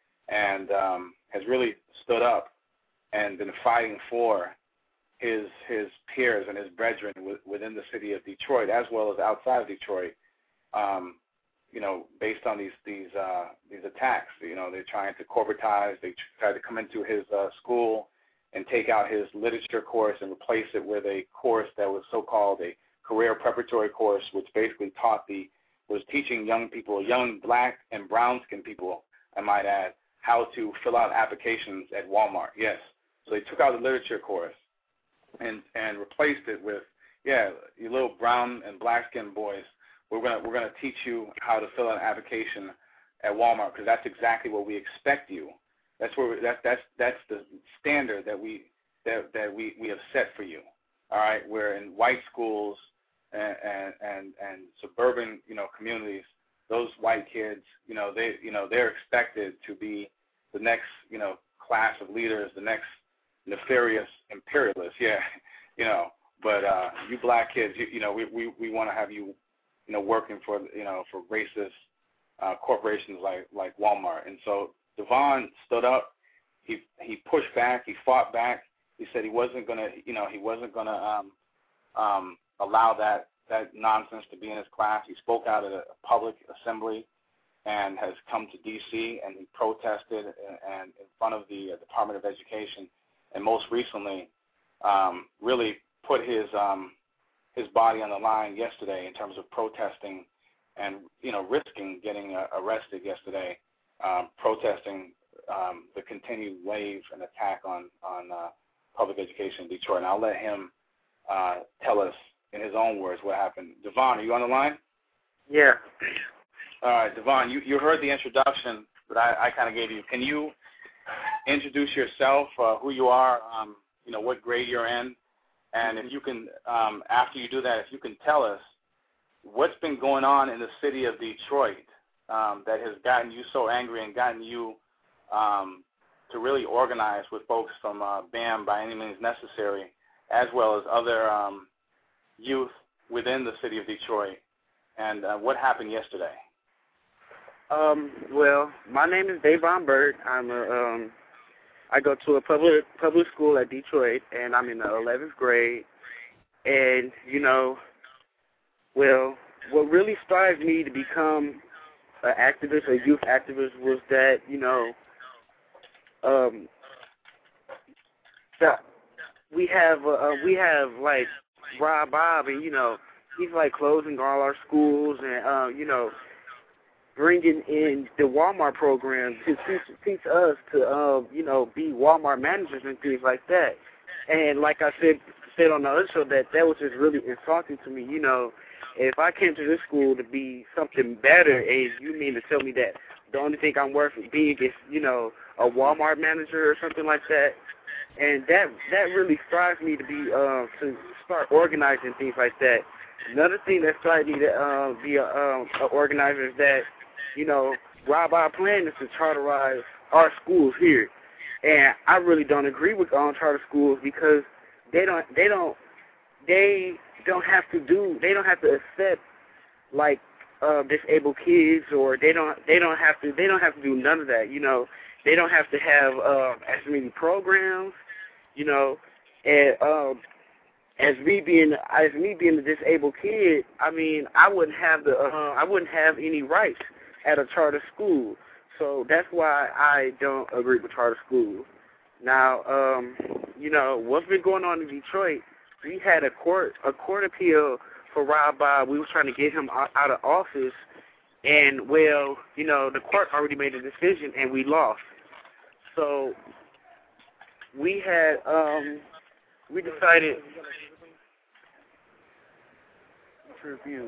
and um, has really stood up and been fighting for his his peers and his brethren w- within the city of Detroit, as well as outside of Detroit. Um, you know, based on these these uh, these attacks, you know, they're trying to corporatize. They tried to come into his uh, school and take out his literature course and replace it with a course that was so-called a career preparatory course, which basically taught the, was teaching young people, young black and brown-skinned people, I might add, how to fill out applications at Walmart. Yes. So they took out the literature course and, and replaced it with, yeah, you little brown and black-skinned boys, we're gonna we're gonna teach you how to fill out an application at Walmart, because that's exactly what we expect you. That's where we, that that's that's the standard that we that that we, we have set for you. All right, where in white schools and, and and and suburban you know communities, those white kids you know they you know they're expected to be the next you know class of leaders, the next nefarious imperialists. Yeah, you know. But uh, you black kids, you, you know, we we, we want to have you you know working for you know for racist uh, corporations like like Walmart, and so. Devon stood up. He he pushed back. He fought back. He said he wasn't gonna, you know, he wasn't gonna um, um, allow that that nonsense to be in his class. He spoke out at a public assembly, and has come to D C and he protested and, and in front of the uh, Department of Education, and most recently, um, really put his um, his body on the line yesterday in terms of protesting, and you know, risking getting uh, arrested yesterday. Um, protesting um, the continued wave and attack on, on uh, public education in Detroit. And I'll let him uh, tell us in his own words what happened. Devon, are you on the line? Yeah. All right, Devon, you, you heard the introduction that I, I kind of gave you. Can you introduce yourself, uh, who you are, um, you know, what grade you're in, and if you can, um, after you do that, if you can tell us what's been going on in the city of Detroit um, that has gotten you so angry and gotten you um, to really organize with folks from uh, B A M by any means necessary, as well as other um, youth within the city of Detroit, and uh, what happened yesterday? Um, well, my name is Davon Burt. I'm a, um, I go to a public public school at Detroit, and I'm in the eleventh grade. And, you know, well, what really inspired me to become an activist, a youth activist, was that, you know, um, that we have, uh, we have, like, Rob Bob, and, you know, he's, like, closing all our schools and, uh, you know, bringing in the Walmart program to teach, teach us to, uh, you know, be Walmart managers and things like that. And like I said said on the other show, that that was just really insulting to me. You know, if I came to this school to be something better, and you mean to tell me that the only thing I'm worth being is, you know, a Walmart manager or something like that? And that that really drives me to be uh, to start organizing things like that. Another thing that started me to uh, be a, um, a organizer is that, you know, Rob, our plan is to charterize our schools here, and I really don't agree with um, charter schools because they don't, they don't, they don't have to do, they don't have to accept like uh, disabled kids, or they don't, they don't have to, they don't have to do none of that. You know, they don't have to have uh, as many programs. You know, and um, as me being, as me being a disabled kid, I mean, I wouldn't have the, uh, I wouldn't have any rights at a charter school. So that's why I don't agree with charter schools. Now, um, you know, what's been going on in Detroit, we had a court a court appeal for Rob Bob. We were trying to get him out of office, and, well, you know, the court already made a decision, and we lost. So we had, um, we decided to review.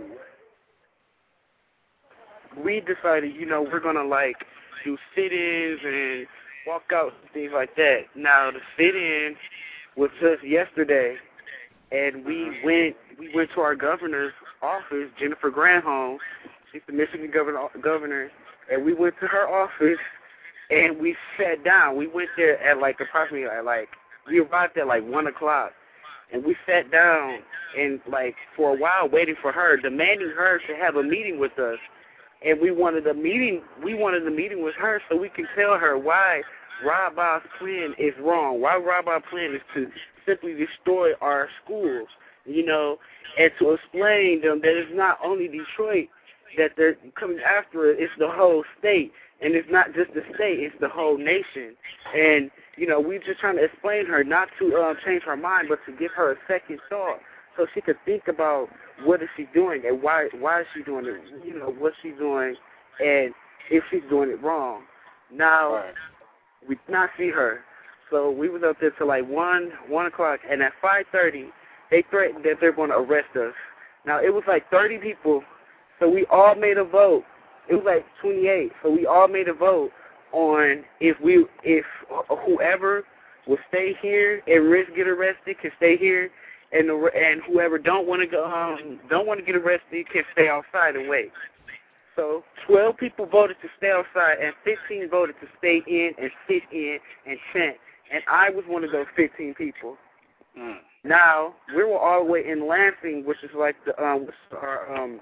We decided, you know, we're going to, like, do sit-ins and walk out and things like that. Now, the sit-in was just yesterday, and we went we went to our governor's office, Jennifer Granholm. She's the Michigan governor, governor, and we went to her office, and we sat down. We went there at, like, approximately, at, like, we arrived at, like, one o'clock, and we sat down and, like, for a while waiting for her, demanding her to have a meeting with us. And we wanted a meeting. We wanted a meeting with her so we can tell her why Rob Bob's plan is wrong. Why Rob Bob's plan is to simply destroy our schools, you know, and to explain them that it's not only Detroit that they're coming after it; it's the whole state, and it's not just the state; it's the whole nation. And you know, we're just trying to explain her not to uh, change her mind, but to give her a second thought, so she could think about what is she doing and why why is she doing it, you know, what she's doing, and if she's doing it wrong. Now, right. We did not see her, so we was up there till like one one o'clock, and at five thirty, they threatened that they're going to arrest us. Now it was like thirty people, so we all made a vote. It was like twenty-eight, so we all made a vote on if we if whoever will stay here and risk get arrested can stay here. And the, and whoever don't want to go um, don't want to get arrested can stay outside and wait. So twelve people voted to stay outside, and fifteen voted to stay in and sit in and chant. And I was one of those fifteen people. Mm. Now we were all the way in Lansing, which is like the um, our um,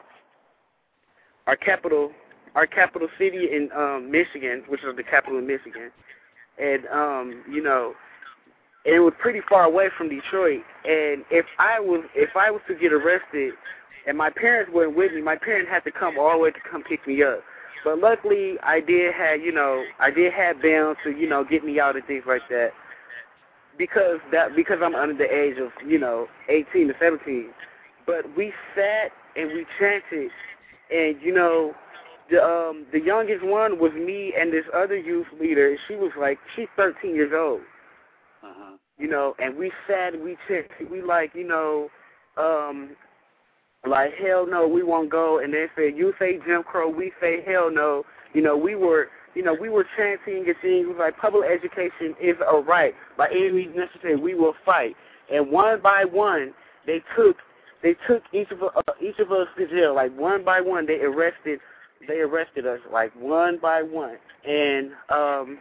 our capital our capital city in um, Michigan, which is the capital of Michigan, and um, you know. And it was pretty far away from Detroit. And if I was if I was to get arrested, and my parents weren't with me, my parents had to come all the way to come pick me up. But luckily, I did have you know I did have bail to you know get me out and things like that, because that because I'm under the age of you know eighteen to seventeen. But we sat and we chanted, and you know the um the youngest one was me and this other youth leader. She was like she's thirteen years old. Uh-huh. You know, and we sat and we checked. We like, you know, um, like, hell no, we won't go. And they said, you say Jim Crow, we say hell no. You know, we were, you know, we were chanting and things like public education is a right. By any means necessary, we will fight. And one by one, they took, they took each of uh, each of us to jail. Like one by one, they arrested, they arrested us like one by one. And um,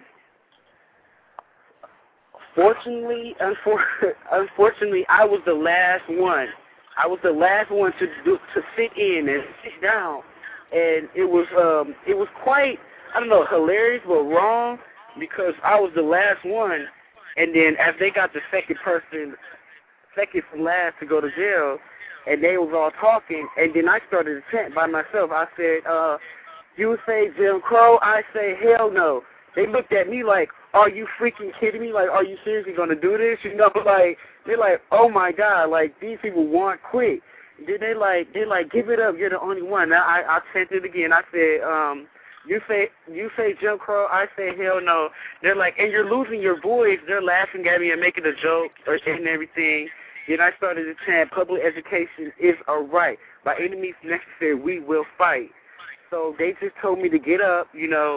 fortunately, unfor- unfortunately, I was the last one. I was the last one to do, to sit in and sit down, and it was um, it was quite, I don't know, hilarious but wrong, because I was the last one, and then as they got the second person, second from last to go to jail, and they was all talking, and then I started to chant by myself. I said, uh, you say Jim Crow, I say hell no. They looked at me like, are you freaking kidding me? Like, are you seriously going to do this? You know, like, they're like, oh, my God, like, these people want quit. Then they like, they like, give it up, you're the only one. Now, I, I chanted again. I said, um, you say you say Jim Crow, I say hell no. They're like, and you're losing your voice. They're laughing at me and making a joke or, and everything. Then I started to chant, public education is a right. By any means necessary, we will fight. So they just told me to get up, you know,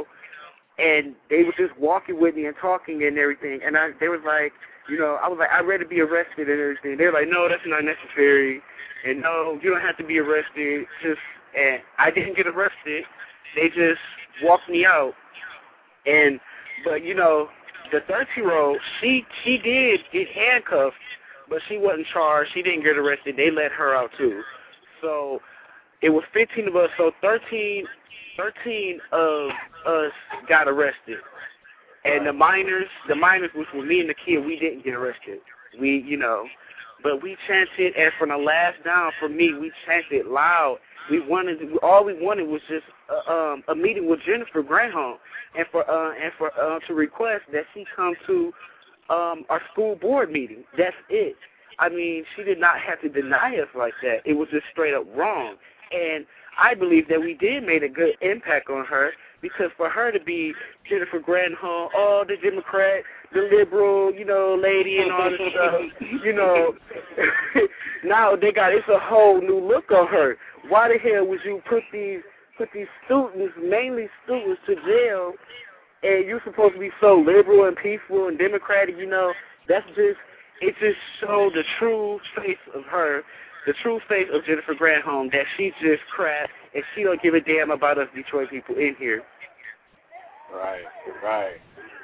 and they were just walking with me and talking and everything. And I, they was like, you know, I was like, I'd rather be arrested and everything. They were like, no, that's not necessary. And no, you don't have to be arrested. Just, and I didn't get arrested. They just walked me out. And, but, you know, the thirteen-year-old, she, she did get handcuffed, but she wasn't charged. She didn't get arrested. They let her out, too. So it was fifteen of us. So thirteen, thirteen of us got arrested. And the minors, the minors, which were me and the kid, we didn't get arrested. We, you know, but we chanted, and from the last down, for me, we chanted loud. We wanted, all we wanted was just uh, um, a meeting with Jennifer Granholm, and for uh, and for uh, to request that she come to um, our school board meeting. That's it. I mean, she did not have to deny us like that. It was just straight up wrong. And I believe that we did make a good impact on her, because for her to be Jennifer Granholm, oh, the Democrat, the liberal, you know, lady and all this stuff, you know, now they got, it's a whole new look on her. Why the hell would you put these put these students, mainly students, to jail, and you're supposed to be so liberal and peaceful and democratic, you know? That's just, it just showed the true face of her, the true face of Jennifer Granholm, that she's just crap, and she don't give a damn about us Detroit people in here. Right, right.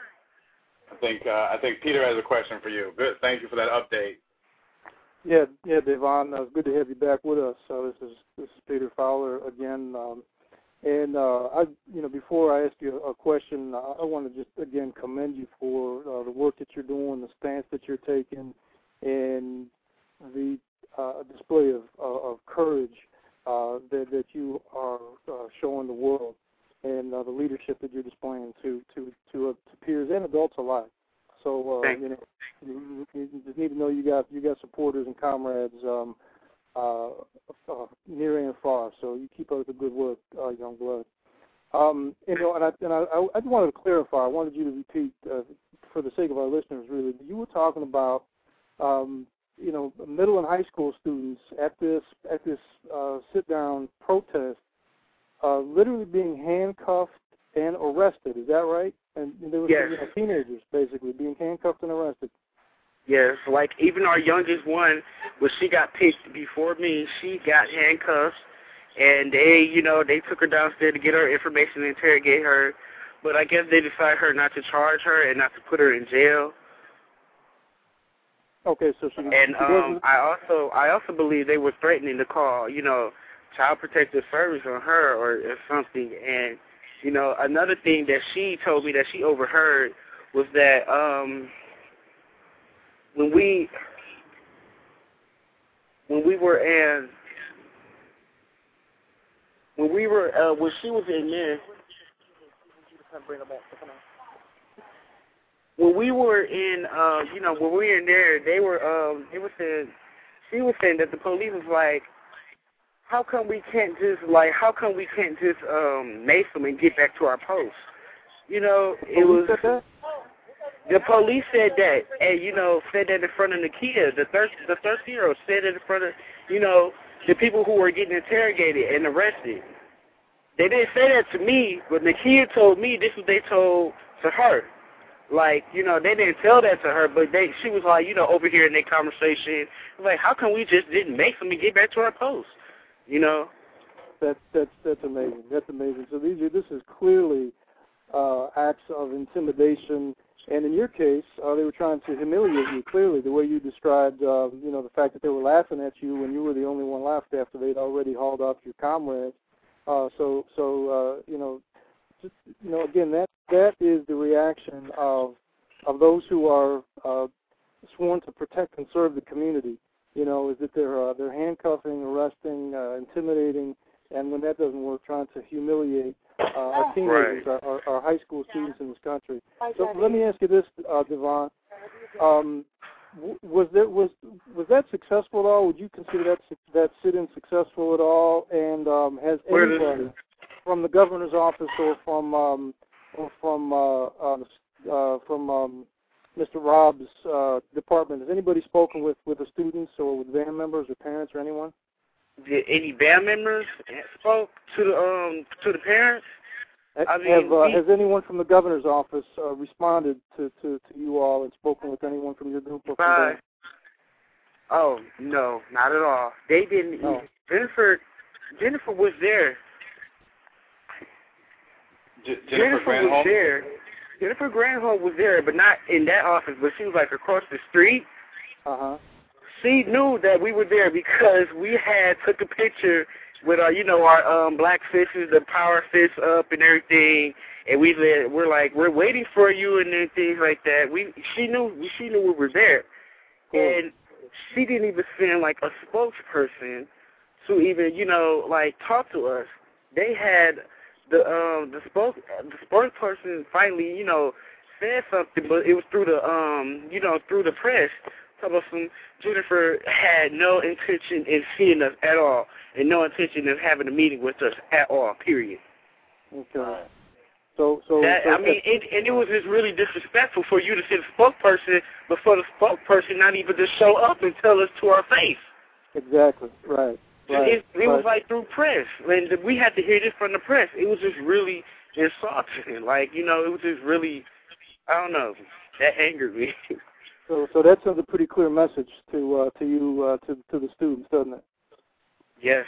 I think uh, I think Peter has a question for you. Good, thank you for that update. Yeah, yeah, Devon, uh, good to have you back with us. So this is this is Peter Fowler again, um, and uh, I, you know, before I ask you a question, I, I want to just again commend you for uh, the work that you're doing, the stance that you're taking, and the uh, display of, uh, of courage uh, that that you are uh, showing the world, and uh, the leadership that you're displaying to to to, uh, to peers and adults alike. So uh, you know, you, you just need to know you got you got supporters and comrades um, uh, uh, near and far. So you keep up the good work, uh, young blood. Um, you know, and I and I, I just wanted to clarify. I wanted you to repeat uh, for the sake of our listeners. Really, you were talking about um, you know middle and high school students at this at this uh, sit down protest, uh, literally being handcuffed and arrested. Is that right? And there were yes. you know, teenagers, basically, being handcuffed and arrested. Yes, like even our youngest one, when she got picked before me, she got handcuffed, and they, you know, they took her downstairs to get her information and interrogate her, but I guess they decided her not to charge her and not to put her in jail. Okay, so she. And she um, I also, I also believe they were threatening to call, you know, Child Protective Service on her or, or something. And you know, another thing that she told me that she overheard was that um, when we when we were in when we were uh, when she was in there, when we were in uh, you know, when we were in there, they were um, they were saying she was saying that the police was like, how come we can't just, like, how come we can't just um, mace them and get back to our post? You know, it was, the police said that, and, you know, said that in front of Nakia, the thirteen-year-old said it in front of, you know, the people who were getting interrogated and arrested. They didn't say that to me, but the kid told me this is what they told to her. Like, you know, they didn't tell that to her, but they she was like, you know, over here in their conversation, like, how come we just didn't make them and get back to our post? You know? That's that's that's amazing. That's amazing. So these are this is clearly uh, acts of intimidation, and in your case, uh, they were trying to humiliate you. Clearly, the way you described, uh, you know, the fact that they were laughing at you when you were the only one left after they'd already hauled off your comrades. Uh, so so uh, you know, just you know, again, that that is the reaction of of those who are uh, sworn to protect and serve the community. You know, is that they're uh, they're handcuffing, arresting, uh, intimidating, and when that doesn't work, trying to humiliate uh, our teenagers, Right. our, our, our high school students in this country. So let me ask you this, uh, Devon. Um, w- was that was was that successful at all? Would you consider that that sit-in successful at all? And um, has Where does- anybody from the governor's office or from um, or from uh, uh, uh, from um, Mister Rob's uh, department, has anybody spoken with, with the students or with band members or parents or anyone? Did any band members spoke to the um to the parents? I mean, Have, uh, we, has anyone from the governor's office uh, responded to, to, to you all and spoken with anyone from your group or from Bye. them? Oh no, not at all. They didn't. No. Jennifer, Jennifer was there. J- Jennifer, Jennifer Granholm? was there. Jennifer Granholm was there, but not in that office. But she was like across the street. Uh huh. She knew that we were there because we had took a picture with our, you know, our um black fishes, the power fish up and everything, and we said we're like we're waiting for you and then things like that. We she knew she knew we were there, Cool. and she didn't even send like a spokesperson to even, you know, like talk to us. They had the um the spoke the spokesperson finally, you know, said something, but it was through the um you know through the press. Some of them, Jennifer had no intention in seeing us at all, and no intention of having a meeting with us at all. Period. Okay. So so, That, so I mean, it, and it was just really disrespectful for you to send a spokesperson, but for the spokesperson not even to show up and tell us to our face. exactly right. Right. It, it was right. like through press, and we had to hear this from the press. It was just really insulting. Like, you know, it was just really, I don't know, that angered me. So so that sends a pretty clear message to uh, to you uh, to to the students, doesn't it? Yes,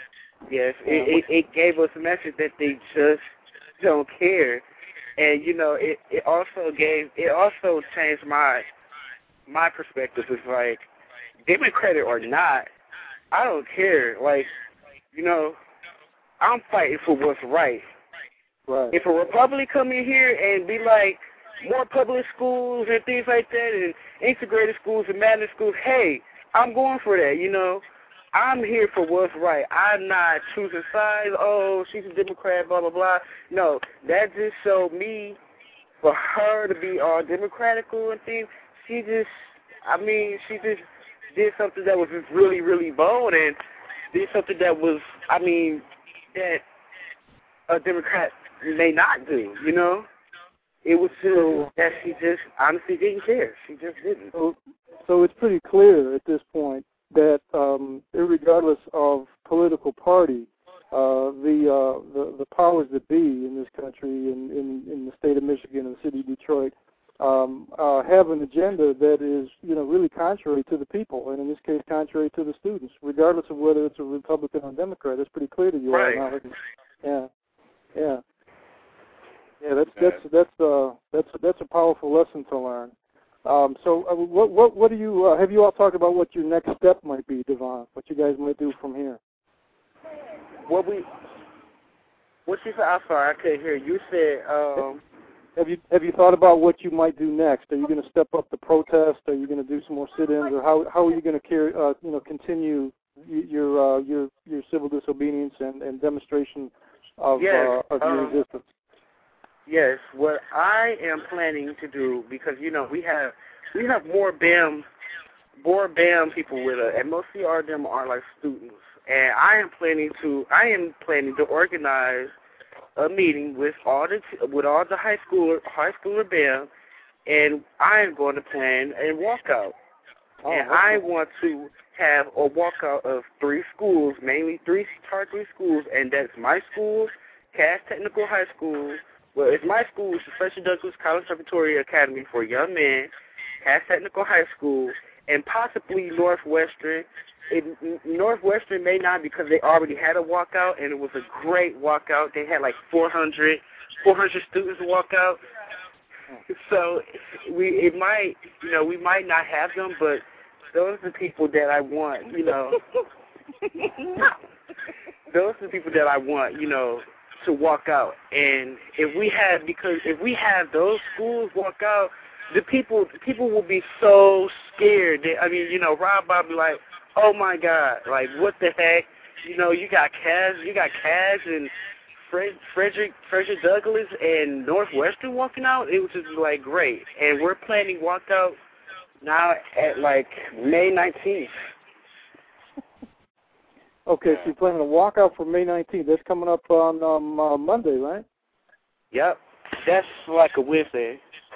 yes. Yeah, It, it it gave us a message that they just don't care, and you know, it it also gave it also changed my my perspective. It's like, Democratic or not, I don't care. Like, you know, I'm fighting for what's right. Right. If a Republican come in here and be like, more public schools and things like that, and integrated schools and magnet schools, hey, I'm going for that, you know. I'm here for what's right. I'm not choosing sides, oh, she's a Democrat, blah, blah, blah. No, that just showed me, for her to be all democratical and things, she just, I mean, she just did something that was just really, really bold, and did something that was, I mean, that a Democrat may not do, you know. It was just that she just honestly didn't care. She just didn't. So, so it's pretty clear at this point that, um, regardless of political party, uh, the, uh, the the powers that be in this country, in, in, in the state of Michigan and the city of Detroit, um, uh, have an agenda that is, you know, really contrary to the people, and in this case, contrary to the students, regardless of whether it's a Republican or Democrat. It's pretty clear to you Right. all now. Yeah, yeah. Yeah, that's that's that's uh that's that's a powerful lesson to learn. Um, so, uh, what what what do you uh, have you all talked about? What your next step might be, Devon? What you guys might do from here? What we, what you said? I'm sorry, I couldn't hear you. Said, um, Have you have you thought about what you might do next? Are you going to step up the protest? Are you going to do some more sit-ins, or how how are you going to carry uh, you know continue your uh, your your civil disobedience and, and demonstration of yes, uh, of your um, resistance? yes. What I am planning to do, because you know we have we have more B A M more B A M people with us, and mostly all of them are like students. And I am planning to I am planning to organize a meeting with all the with all the high school high schooler B A M, and I am going to plan a walkout. Oh, and okay. I want to have a walkout of three schools, mainly three Tier three schools, and that's my school, Cass Technical High School. Well, it's my school, it's the Fletcher Douglass College Preparatory Academy for Young Men, Cass Technical High School, and possibly Northwestern. It, Northwestern may not because they already had a walkout, and it was a great walkout. They had like four hundred, four hundred students walk out. So we it might, you know, we might not have them, but those are the people that I want, you know. Those are the people that I want, you know, to walk out. And if we have, because if we have those schools walk out, the people, the people will be so scared. That, I mean, you know, Rob Bob be like, oh my God, like what the heck? You know, you got Cass, you got Cass and Fred, Frederick, Frederick Douglass and Northwestern walking out. It was just like great, and we're planning walkout now at like May nineteenth. Okay, so you're planning a walkout for May nineteenth. That's coming up on um, uh, Monday, right? Yep, that's like a Wednesday.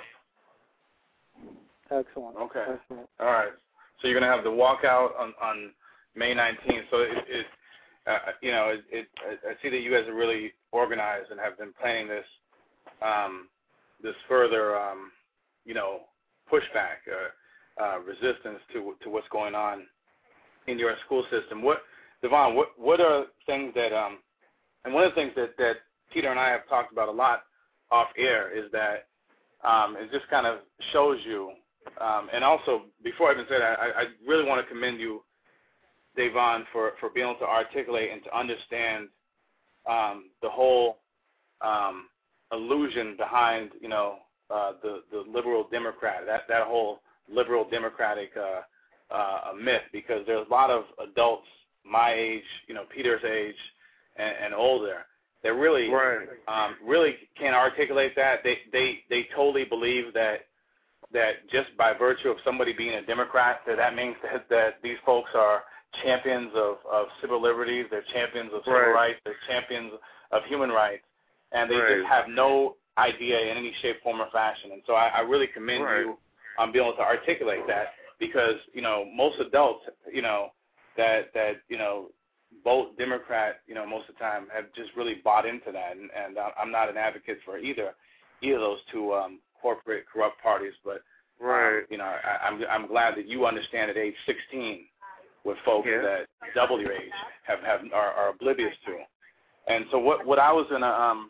Excellent. Okay. Excellent. All right. So you're going to have the walkout on, on May nineteenth. So it, it uh, you know, it, it, I see that you guys are really organized and have been planning this, um, this further, um, you know, pushback, uh, uh, resistance to to what's going on in your school system. What, Devon, what what are things that, um, and one of the things that, that Peter and I have talked about a lot off air is that um, it just kind of shows you. Um, and also, before I even say that, I, I really want to commend you, Devon, for, for being able to articulate and to understand um, the whole um, illusion behind, you know, uh, the, the liberal Democrat, that, that whole liberal Democratic uh, uh, myth, because there's a lot of adults my age, you know, Peter's age and, and older, that really right. um, really can't articulate that. They, they, they totally believe that that just by virtue of somebody being a Democrat, that that means that, that these folks are champions of, of civil liberties, they're champions of civil right. rights, they're champions of human rights, and they right. just have no idea in any shape, form, or fashion. And so I, I really commend right. you on being able to articulate that, because, you know, most adults, you know, that, that you know, vote Democrat, you know, most of the time have just really bought into that, and, and I'm not an advocate for either, either of those two um, corporate corrupt parties, but right. um, you know, I, I'm I'm glad that you understand at age sixteen what folks yeah. that double your age have, have are, are oblivious to. And so what what I was gonna um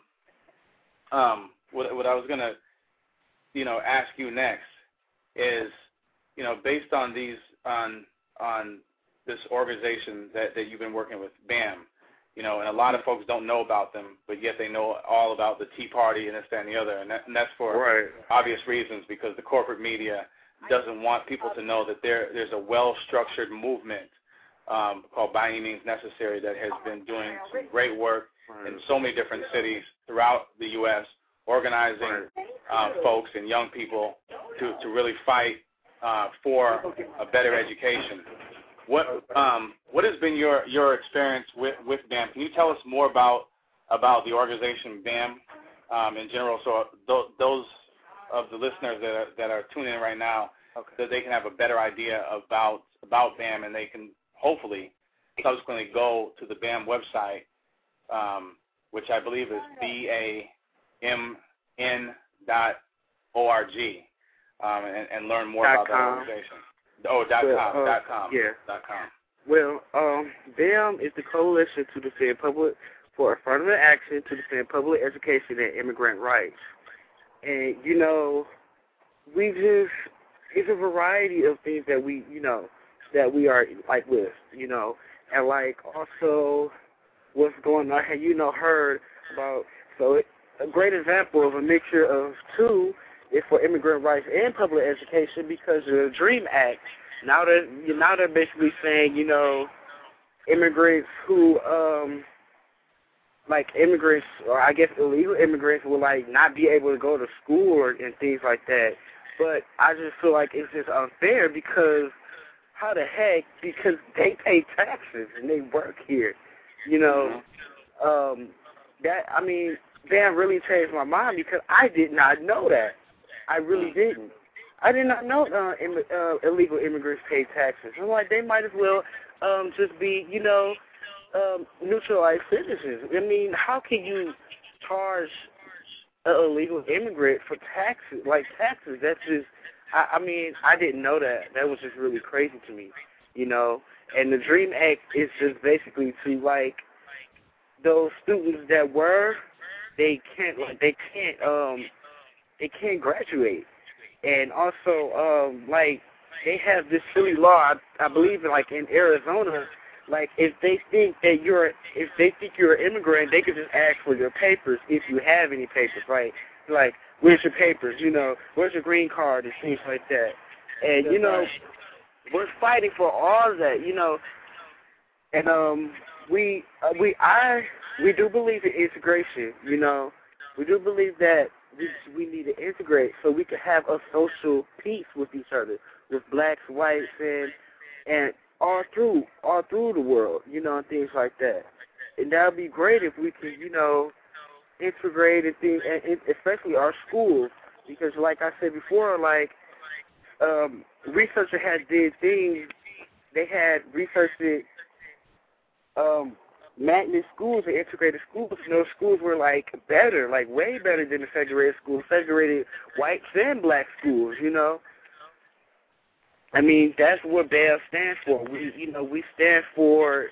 um what what I was gonna you know ask you next is, you know, based on these on on this organization that, that you've been working with, BAM. You know, and a lot of folks don't know about them, but yet they know all about the Tea Party and this, that, and the other. And, that, and that's for right. obvious reasons, because the corporate media doesn't want people to know that there there's a well-structured movement um, called By Any Means Necessary that has been doing some great work right. in so many different cities throughout the U S, organizing right. uh, folks and young people to, to really fight uh, for a better education. What um, what has been your, your experience with, with BAM? Can you tell us more about about the organization BAM um, in general, so th- those of the listeners that are, that are tuning in right now, okay, that they can have a better idea about about BAM, and they can hopefully subsequently go to the BAM website, um, which I believe is B A M N dot org, um, and, and learn more dot about com. that organization. Oh, dot well, com, uh, dot com, yeah. dot com. Well, um, BAM is the coalition to defend public for affirmative action to defend public education and immigrant rights. And you know, we just it's a variety of things that we you know that we are like with you know, and like also what's going on. Have you know heard about so it, a great example of a mixture of two is for immigrant rights and public education, because of the DREAM Act. Now they're, now they're basically saying, you know, immigrants who, um, like immigrants, or I guess illegal immigrants will, like, not be able to go to school or, and things like that. But I just feel like it's just unfair, because how the heck, because they pay taxes and they work here, you know. Mm-hmm. Um, that, I mean, that really changed my mind, because I did not know that. I really didn't. I did not know uh, Im- uh, illegal immigrants pay taxes. I'm like, they might as well um, just be, you know, um, neutralized citizens. I mean, how can you charge an illegal immigrant for taxes? Like taxes, that's just. I, I mean, I didn't know that. That was just really crazy to me, you know. And the DREAM Act is just basically to like those students that were, they can't like they can't um they can't graduate. And also um like they have this silly law, I, I believe like in Arizona, like if they think that you're if they think you're an immigrant, they could just ask for your papers if you have any papers, right? Like, where's your papers? You know, where's your green card and things like that. And you know, we're fighting for all of that, you know. And um we uh, we I we do believe in integration, you know. We do believe that we we need to integrate so we can have a social peace with each other, with blacks, whites, and and all through all through the world, you know, and things like that. And that would be great if we could, you know, integrate and things, and especially our schools, because like I said before, like um, researcher had did things. They had researched it. Um, magnet schools and integrated schools, and those schools were like better, like way better than the segregated schools, segregated whites and black schools, you know. I mean, that's what B A L stands for. We, you know, we stand for,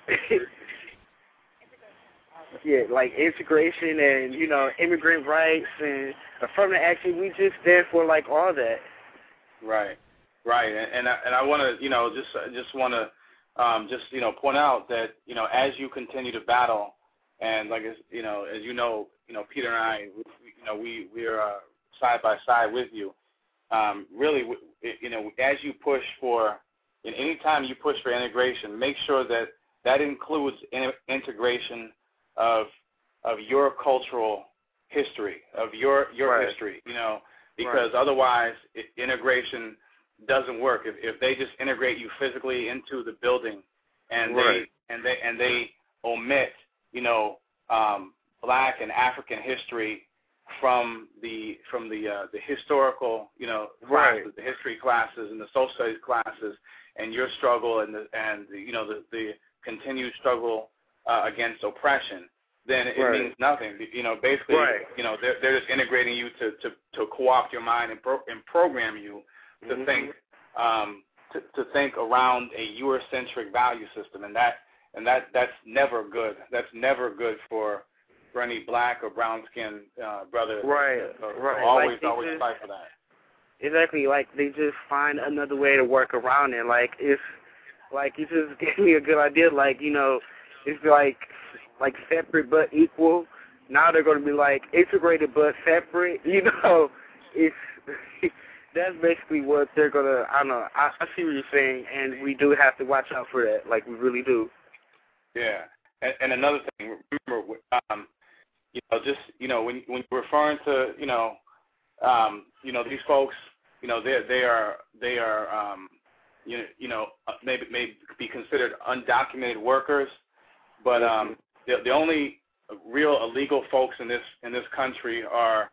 yeah, like integration and, you know, immigrant rights and affirmative action. We just stand for like all that. Right, right, and and I, and I want to, you know, just just want to. Um, just, you know, point out that, you know, as you continue to battle, and like, as, you know, as you know, you know, Peter and I, we, you know, we, we are uh, side by side with you. Um, really, you know, as you push for, and any time you push for integration, make sure that that includes in, integration of of your cultural history, of your, your right. history, you know, because right. otherwise it, integration doesn't work. If if they just integrate you physically into the building, and right. they and they and they omit, you know, um, black and African history from the from the uh, the historical, you know, classes, right. the history classes and the social studies classes, and your struggle and the and the, you know the, the continued struggle uh, against oppression, then it right. means nothing. You know, basically, right. you know, they're they're just integrating you to to, to co-opt your mind and pro- and program you to mm-hmm. think um, to, to think around a Eurocentric value system, and that and that that's never good. That's never good for for any black or brown skinned uh, brother. Right, so, right. So always, like always just, fight for that. Exactly. Like they just find another way to work around it. Like it's like you just gave me a good idea. Like you know, it's like like separate but equal. Now they're going to be like integrated but separate. You know, it's. That's basically what they're going to, I don't know, I, I see what you're saying, and we do have to watch out for that, like we really do. Yeah, and, and another thing, remember, um, you know, just, you know, when, when you're referring to, you know, um, you know, these folks, you know, they they are, they are, um, you know, you know, maybe may be considered undocumented workers, but um, the, the only real illegal folks in this in this country are,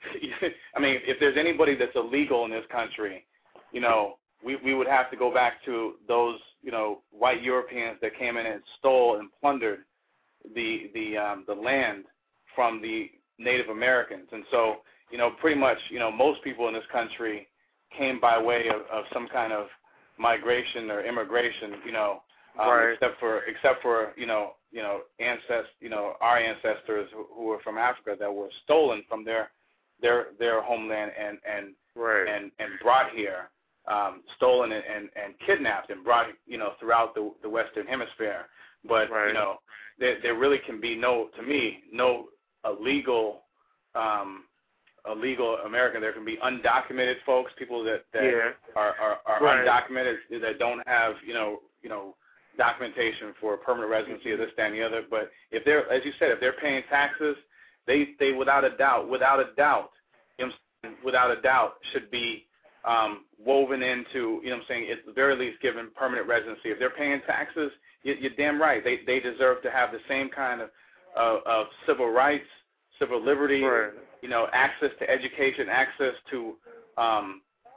I mean, if there's anybody that's illegal in this country, you know, we, we would have to go back to those, you know, white Europeans that came in and stole and plundered the the um, the land from the Native Americans. And so, you know, pretty much, you know, most people in this country came by way of, of some kind of migration or immigration, you know, um, right. except for except for you know you know ancest you know our ancestors who, who were from Africa that were stolen from their their their homeland and and right. and, and brought here, um, stolen and, and, and kidnapped and brought, you know, throughout the the Western Hemisphere. But right. you know, there there really can be no, to me, no illegal um, illegal American. There can be undocumented folks, people that, that yeah. are are, are right. undocumented, that don't have you know you know documentation for permanent residency mm-hmm. or this, that, and the other. But if they're, as you said, if they're paying taxes, They, they without a doubt, without a doubt, you know, without a doubt, should be um, woven into, you know what I'm saying, at the very least given permanent residency. If they're paying taxes, you, you're damn right. They they deserve to have the same kind of uh, of civil rights, civil liberty, right. you know, access to education, access to um,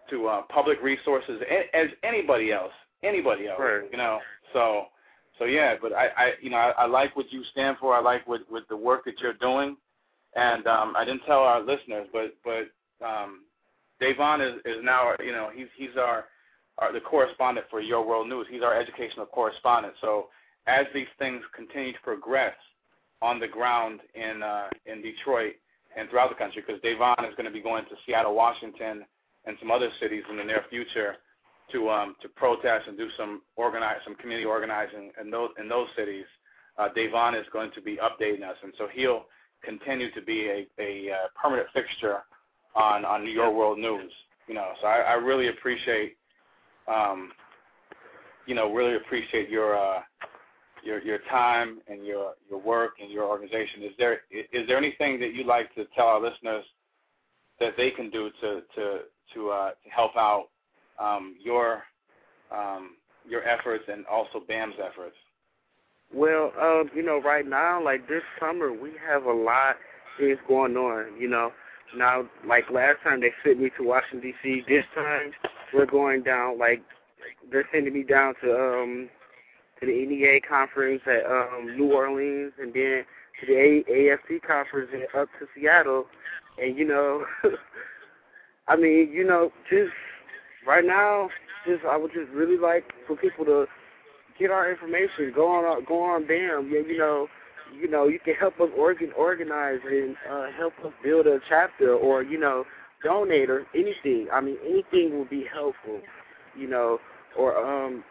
to uh, public resources as anybody else, anybody else, right. you know. So, so yeah, but I, I you know, I, I like what you stand for. I like what, with the work that you're doing, and um, I didn't tell our listeners, but but um, Davon is, is now, you know, he's he's our, our the correspondent for Your World News. He's our educational correspondent. So as these things continue to progress on the ground in uh, in Detroit and throughout the country, because Davon is going to be going to Seattle, Washington, and some other cities in the near future to um, to protest and do some organize some community organizing in those in those cities. Uh, Davon is going to be updating us, and so he'll continue to be a, a uh, permanent fixture on on Your World News. You know, so I, I really appreciate, um, you know, really appreciate your uh, your your time and your your work and your organization. Is there is there anything that you'd like to tell our listeners that they can do to to to, uh, to help out um, your um, your efforts and also B A M's efforts? Well, uh, you know, right now, like this summer, we have a lot of things going on. You know, now like last time they sent me to Washington D C. This time we're going down. Like they're sending me down to um to the N E A conference at um, New Orleans, and then to the A F C conference and up to Seattle. And you know, I mean, you know, just right now, just I would just really like for people to get our information. Go on, go on, B A M. Yeah, you know, you know, you can help us organ, organize and uh, help us build a chapter, or you know, donate or anything. I mean, anything will be helpful. You know, or um,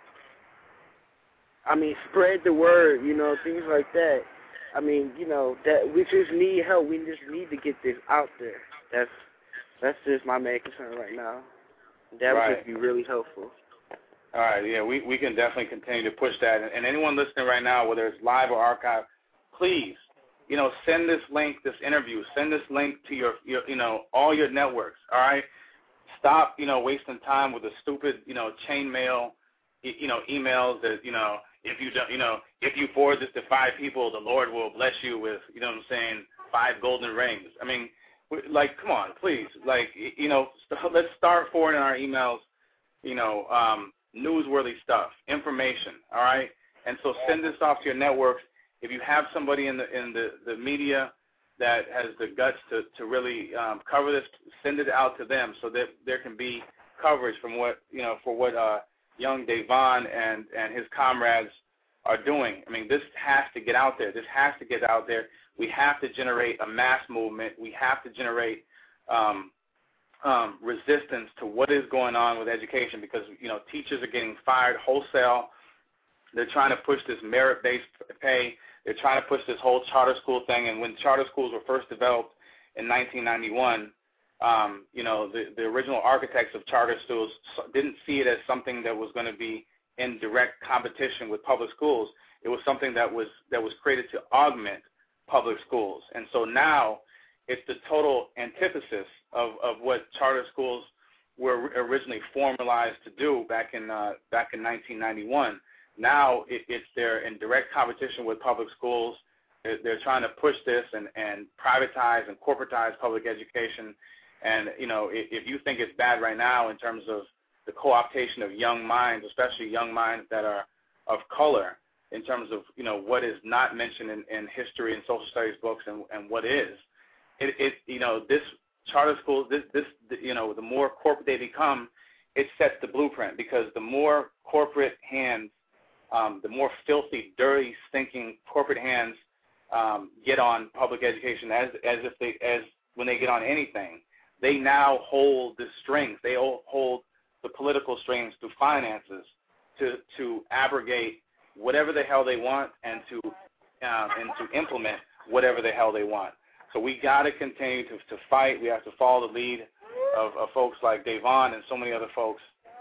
I mean, spread the word. You know, things like that. I mean, you know, that we just need help. We just need to get this out there. That's that's just my main concern right now. That would Right. just be really helpful. All right, yeah, we, we can definitely continue to push that. And, and anyone listening right now, whether it's live or archive, please, you know, send this link, this interview, send this link to your, your you know, all your networks, all right? Stop, you know, wasting time with the stupid, you know, chain mail, you know, emails that, you know, if you don't, you know, if you forward this to five people, the Lord will bless you with, you know what I'm saying, five golden rings. I mean, like, come on, please. Like, you know, let's start forwarding our emails, you know, um, newsworthy stuff, information, all right? And so send this off to your networks. If you have somebody in the in the, the media that has the guts to, to really um, cover this, send it out to them so that there can be coverage from what, you know, for what uh, young Davon and, and his comrades are doing. I mean, this has to get out there. This has to get out there. We have to generate a mass movement. We have to generate um, um, resistance to what is going on with education because, you know, teachers are getting fired wholesale. They're trying to push this merit-based pay. They're trying to push this whole charter school thing. And when charter schools were first developed in nineteen ninety-one, um, you know, the, the original architects of charter schools didn't see it as something that was going to be in direct competition with public schools. It was something that was that was created to augment public schools. And so now it's the total antithesis of, of what charter schools were originally formalized to do back in uh, back in nineteen ninety-one. Now it, it's they're in direct competition with public schools. They're, they're trying to push this and, and privatize and corporatize public education. And, you know, if, if you think it's bad right now in terms of the co-optation of young minds, especially young minds that are of color, in terms of, you know, what is not mentioned in, in history and social studies books and, and what is, it, it, you know, this charter schools, this, this, you know, the more corporate they become, it sets the blueprint because the more corporate hands, um, the more filthy, dirty, stinking corporate hands um, get on public education as, as if they, as when they get on anything, they now hold the strings. They hold the political strings through finances to, to abrogate whatever the hell they want and to um, and to implement whatever the hell they want. So we got to continue to to fight. We have to follow the lead of, of folks like Davon and so many other folks.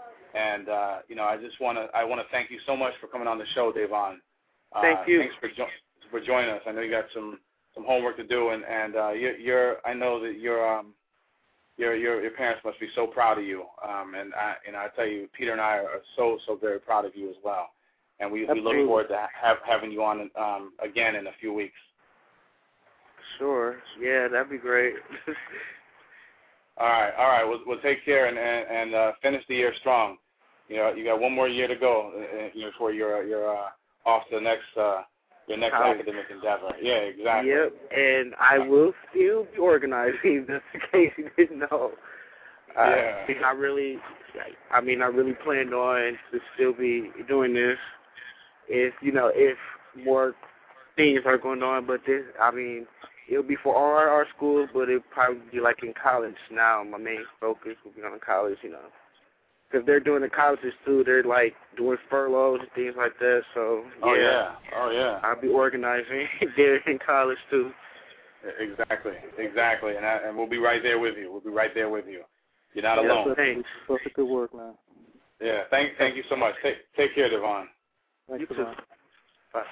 And uh, you know, I just want to I want to thank you so much for coming on the show, Davon. Uh, Thank you. Thanks for jo- for joining us. I know you got some, some homework to do, and and uh, you're, you're I know that you're um your your your parents must be so proud of you. Um, and I and I tell you, Peter and I are so so very proud of you as well. And we, we look forward to have, having you on um, again in a few weeks. Sure. Yeah, that'd be great. All right, all right. We'll, we'll take care and and, and uh, finish the year strong. You know, you got one more year to go, uh, you know, before you're you're uh, off to the next uh, your next College. academic endeavor. Yeah, exactly. Yep, and I will still be organizing, just in case you didn't know. Uh, Yeah. I really, I mean, I really planned on to still be doing this. If you know, if more things are going on, but this, I mean, it'll be for all our schools, but it'll probably be like in college now. My main focus will be on college, you know. Because they're doing the colleges, too. They're, like, doing furloughs and things like that. So, yeah. Oh, yeah. Oh, yeah. I'll be organizing there in college, too. Exactly. Exactly. And I, and we'll be right there with you. We'll be right there with you. You're not Yeah, alone. thanks. That's a good work, man. Yeah. Thank thank you so much. Take take care, Devon. Thanks You for too. that. Bye.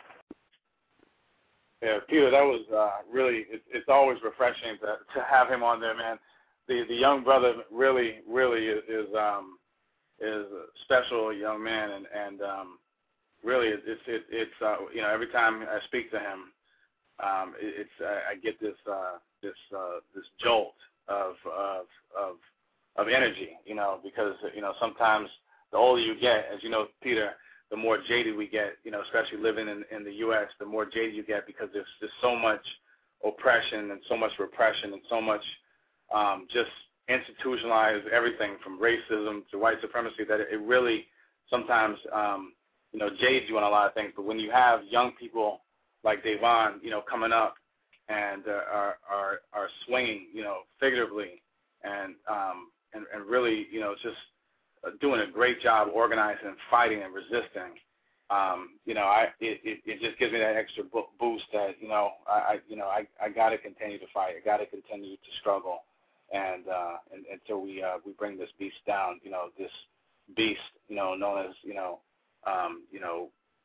Yeah, Peter, that was uh, really, it, it's always refreshing to, to have him on there, man. The the young brother really, really is, is um, is a special young man, and and um, really it's it, it's uh, you know, every time I speak to him, um, it, it's I, I get this uh, this uh, this jolt of of of of energy, you know, because you know sometimes the older you get, as you know, Peter, the more jaded we get, you know, especially living in in the U S, the more jaded you get because there's just so much oppression and so much repression and so much um, just institutionalized everything from racism to white supremacy that it really sometimes, um, you know, jades you on a lot of things. But when you have young people like Devon, you know, coming up and uh, are, are are swinging, you know, figuratively and um, and, and really, you know, just doing a great job organizing and fighting and resisting, um, you know, I it, it, it just gives me that extra boost that, you know, I, I you know, I, I got to continue to fight. I got to continue to struggle. And, uh, and until we uh, we bring this beast down, you know, this beast, you know, known as, you know, um, you know,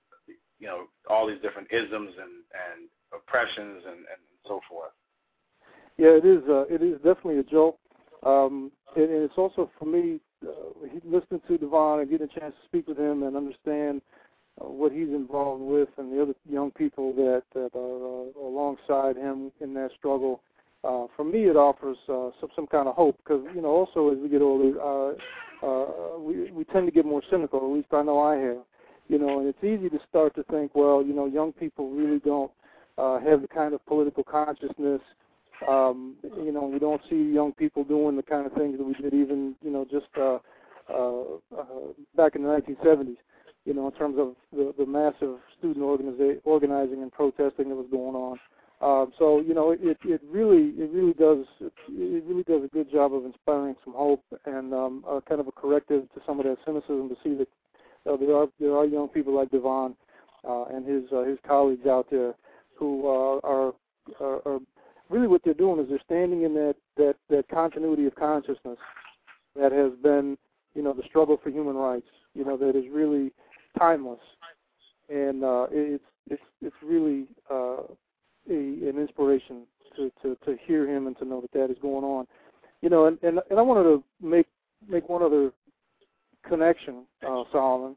you know, all these different isms and, and oppressions and, and so forth. Yeah, it is. Uh, it is definitely a jolt, um, and, and it's also for me uh, listening to Devon and getting a chance to speak with him and understand uh, what he's involved with and the other young people that that are uh, alongside him in that struggle. Uh, for me, it offers uh, some some kind of hope because you know also as we get older, uh, uh, we we tend to get more cynical. At least I know I have. You know, and it's easy to start to think, well, you know, young people really don't uh, have the kind of political consciousness. Um, you know, we don't see young people doing the kind of things that we did even, you know, just uh, uh, uh, back in the nineteen seventies, you know, in terms of the, the massive student organiza- organizing and protesting that was going on. Um, so, you know, it, it really it really does it really does a good job of inspiring some hope and um, uh, kind of a corrective to some of that cynicism to see that uh, there are there are young people like Devon uh, and his uh, his colleagues out there who uh, are, are, are really what they're doing is they're standing in that, that, that continuity of consciousness that has been, you know, the struggle for human rights, you know, that is really timeless. And uh, it's it's it's really uh, a, an inspiration to, to, to hear him and to know that that is going on. You know, and, and, and I wanted to make make one other connection, uh, Solomon.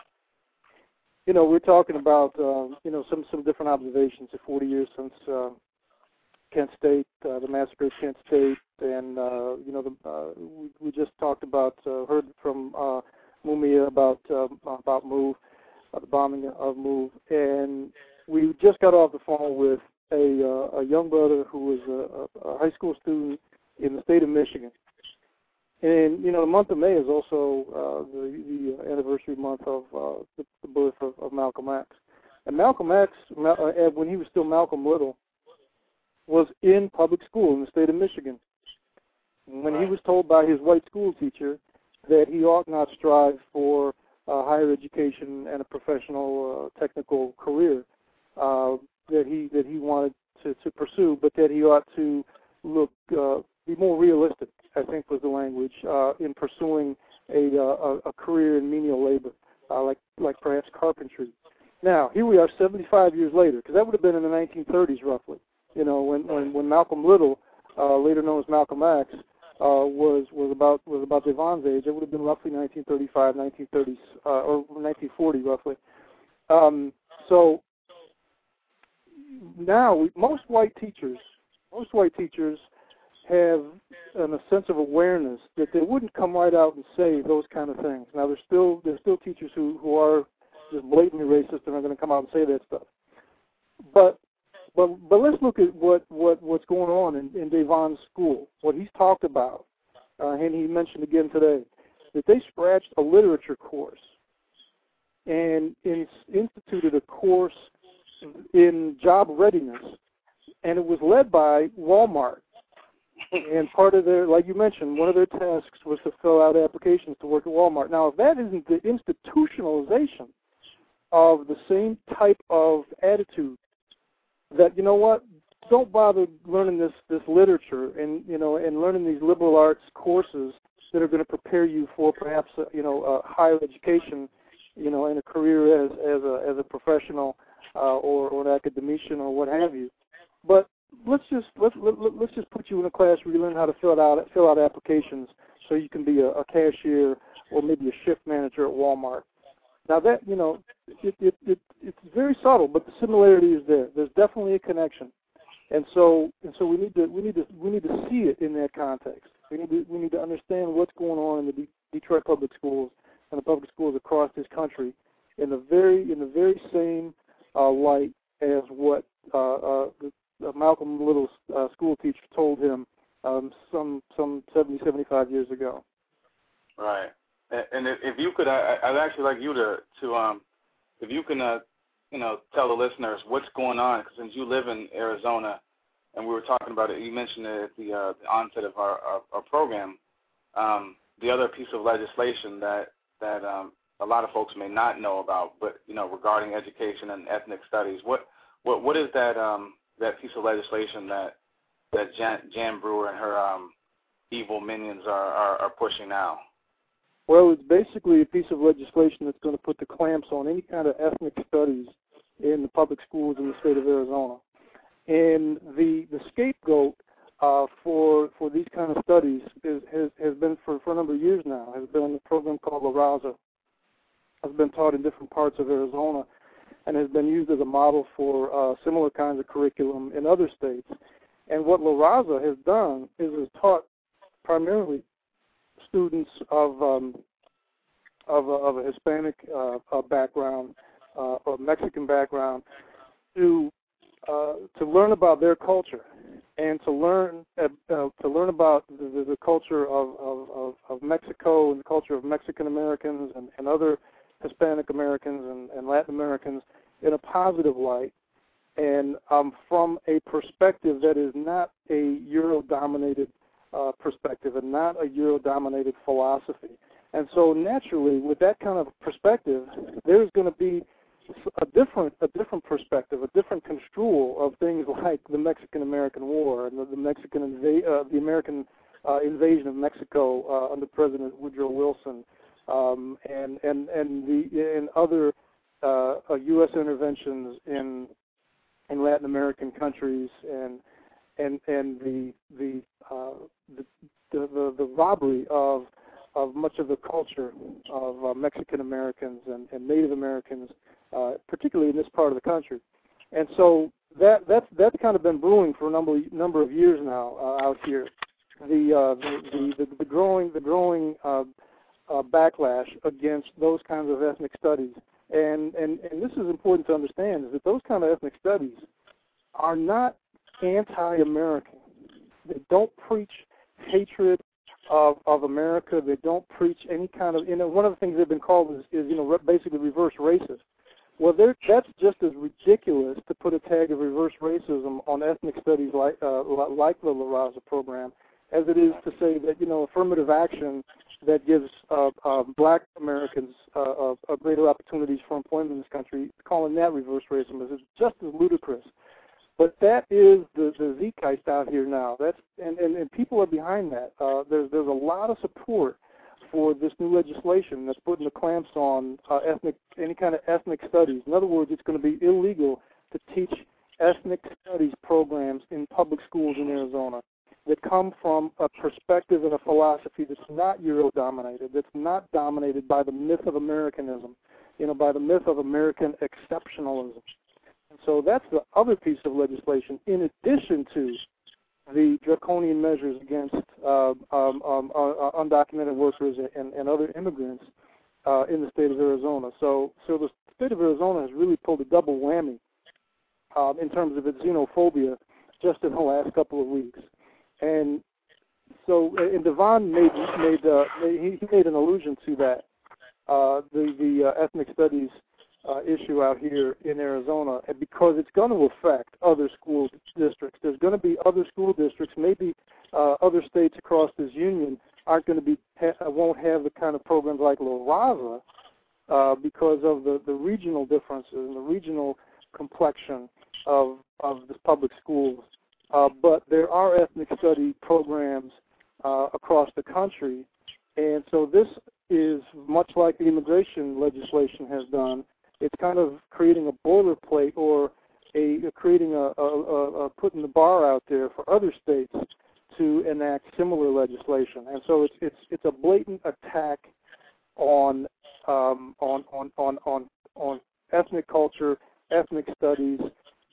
You know, we're talking about, uh, you know, some, some different observations of forty years since uh, Kent State, uh, the massacre at Kent State, and, uh, you know, the, uh, we, we just talked about, uh, heard from uh, Mumia about uh, about MOVE, uh, the bombing of MOVE, and we just got off the phone with a, uh, a young brother who was a, a high school student in the state of Michigan. And, you know, the month of May is also uh, the, the anniversary month of uh, the, the birth of, of Malcolm X. And Malcolm X, uh, when he was still Malcolm Little, was in public school in the state of Michigan. When he was told by his white school teacher that he ought not strive for uh, higher education and a professional uh, technical career uh, that he that he wanted to, to pursue, but that he ought to look uh, be more realistic, I think was the language, uh, in pursuing a, uh, a career in menial labor, uh, like like perhaps carpentry. Now, here we are seventy-five years later, because that would have been in the nineteen thirties roughly. You know, when when, when Malcolm Little, uh, later known as Malcolm X, uh, was was about was about Devon's age. It would have been roughly nineteen thirty-five, nineteen thirties, uh, or nineteen forty roughly. Um, so now we, most white teachers, most white teachers have an, a sense of awareness that they wouldn't come right out and say those kind of things. Now, there's still there's still teachers who, who are just blatantly racist and are going to come out and say that stuff. But but but let's look at what, what, what's going on in, in Davon's school, what he's talked about, uh, and he mentioned again today, that they scratched a literature course and in, instituted a course in job readiness, and it was led by Walmart. And part of their, like you mentioned, one of their tasks was to fill out applications to work at Walmart. Now, if that isn't the institutionalization of the same type of attitude, that, you know what, don't bother learning this, this literature and, you know, and learning these liberal arts courses that are going to prepare you for perhaps, uh, you know, a higher education, you know, and a career as, as a, as a professional uh, or, or an academician or what have you. But let's just let, let, let's just put you in a class where you learn how to fill out fill out applications so you can be a, a cashier or maybe a shift manager at Walmart. Now that, you know, it, it, it it's very subtle, but the similarity is there. There's definitely a connection, and so and so we need to we need to we need to see it in that context. We need to we need to understand what's going on in the D- Detroit public schools and the public schools across this country in the very in the very same uh, light as what uh, uh, the, uh, Malcolm Little's uh, school teacher told him um, some some seventy, seventy-five years ago. Right. And if you could, I, I'd actually like you to, to um, if you can, uh, you know, tell the listeners what's going on, because since you live in Arizona, and we were talking about it, you mentioned it at the, uh, the onset of our, our, our program, um, the other piece of legislation that, that um, a lot of folks may not know about, but, you know, regarding education and ethnic studies, what what, what is that um, that piece of legislation that that Jan, Jan Brewer and her um, evil minions are, are, are pushing now? Well, it's basically a piece of legislation that's going to put the clamps on any kind of ethnic studies in the public schools in the state of Arizona. And the the scapegoat uh, for for these kind of studies is, has has been for, for a number of years now. Has been a program called La Raza. Has been taught in different parts of Arizona, and has been used as a model for uh, similar kinds of curriculum in other states. And what La Raza has done is has taught primarily students of um, of, a, of a Hispanic uh, uh, background uh, or Mexican background to uh, to learn about their culture and to learn uh, uh, to learn about the, the culture of, of, of Mexico and the culture of Mexican Americans and, and other Hispanic Americans and, and Latin Americans in a positive light, and um, from a perspective that is not a Euro-dominated Uh, perspective and not a Euro-dominated philosophy. And so naturally, with that kind of perspective, there's going to be a different a different perspective, a different construal of things like the Mexican-American War and the, the Mexican inva- uh, the American uh, invasion of Mexico uh, under President Woodrow Wilson, um, and and and the and other uh, uh, U S interventions in in Latin American countries and. And and the the, uh, the the the the robbery of of much of the culture of uh, Mexican Americans and, and Native Americans, uh, particularly in this part of the country, and so that that's that's kind of been brewing for a number number of years now uh, out here. The, uh, the the the growing the growing uh, uh, backlash against those kinds of ethnic studies, and and and this is important to understand, is that those kind of ethnic studies are not anti-American. They don't preach hatred of, of America. They don't preach any kind of, you know, one of the things they've been called is, is you know, basically reverse racist. Well, that's just as ridiculous to put a tag of reverse racism on ethnic studies like uh, like the La Raza program as it is to say that, you know, affirmative action that gives uh, uh, black Americans uh, uh, greater opportunities for employment in this country, calling that reverse racism is just as ludicrous. But that is the, the zeitgeist out here now. That's and, and, and people are behind that. Uh, there's there's a lot of support for this new legislation that's putting the clamps on uh, ethnic any kind of ethnic studies. In other words, it's going to be illegal to teach ethnic studies programs in public schools in Arizona that come from a perspective and a philosophy that's not Euro-dominated, that's not dominated by the myth of Americanism, you know, by the myth of American exceptionalism. So that's the other piece of legislation, in addition to the draconian measures against uh, um, um, uh, undocumented workers and, and other immigrants uh, in the state of Arizona. So, so the state of Arizona has really pulled a double whammy um, in terms of its xenophobia just in the last couple of weeks. And so, and Devon made made, uh, made he made an allusion to that uh, the the uh, ethnic studies uh, issue out here in Arizona, and because it's going to affect other school districts. There's going to be other school districts, maybe uh, other states across this union aren't going to be ha- won't have the kind of programs like La Raza uh, because of the, the regional differences and the regional complexion of of the public schools. Uh, but there are ethnic study programs uh, across the country, and so this is much like the immigration legislation has done. It's kind of creating a boilerplate or a, a creating a, a, a, a putting the bar out there for other states to enact similar legislation. And so it's it's it's a blatant attack on um, on, on on on on ethnic culture, ethnic studies,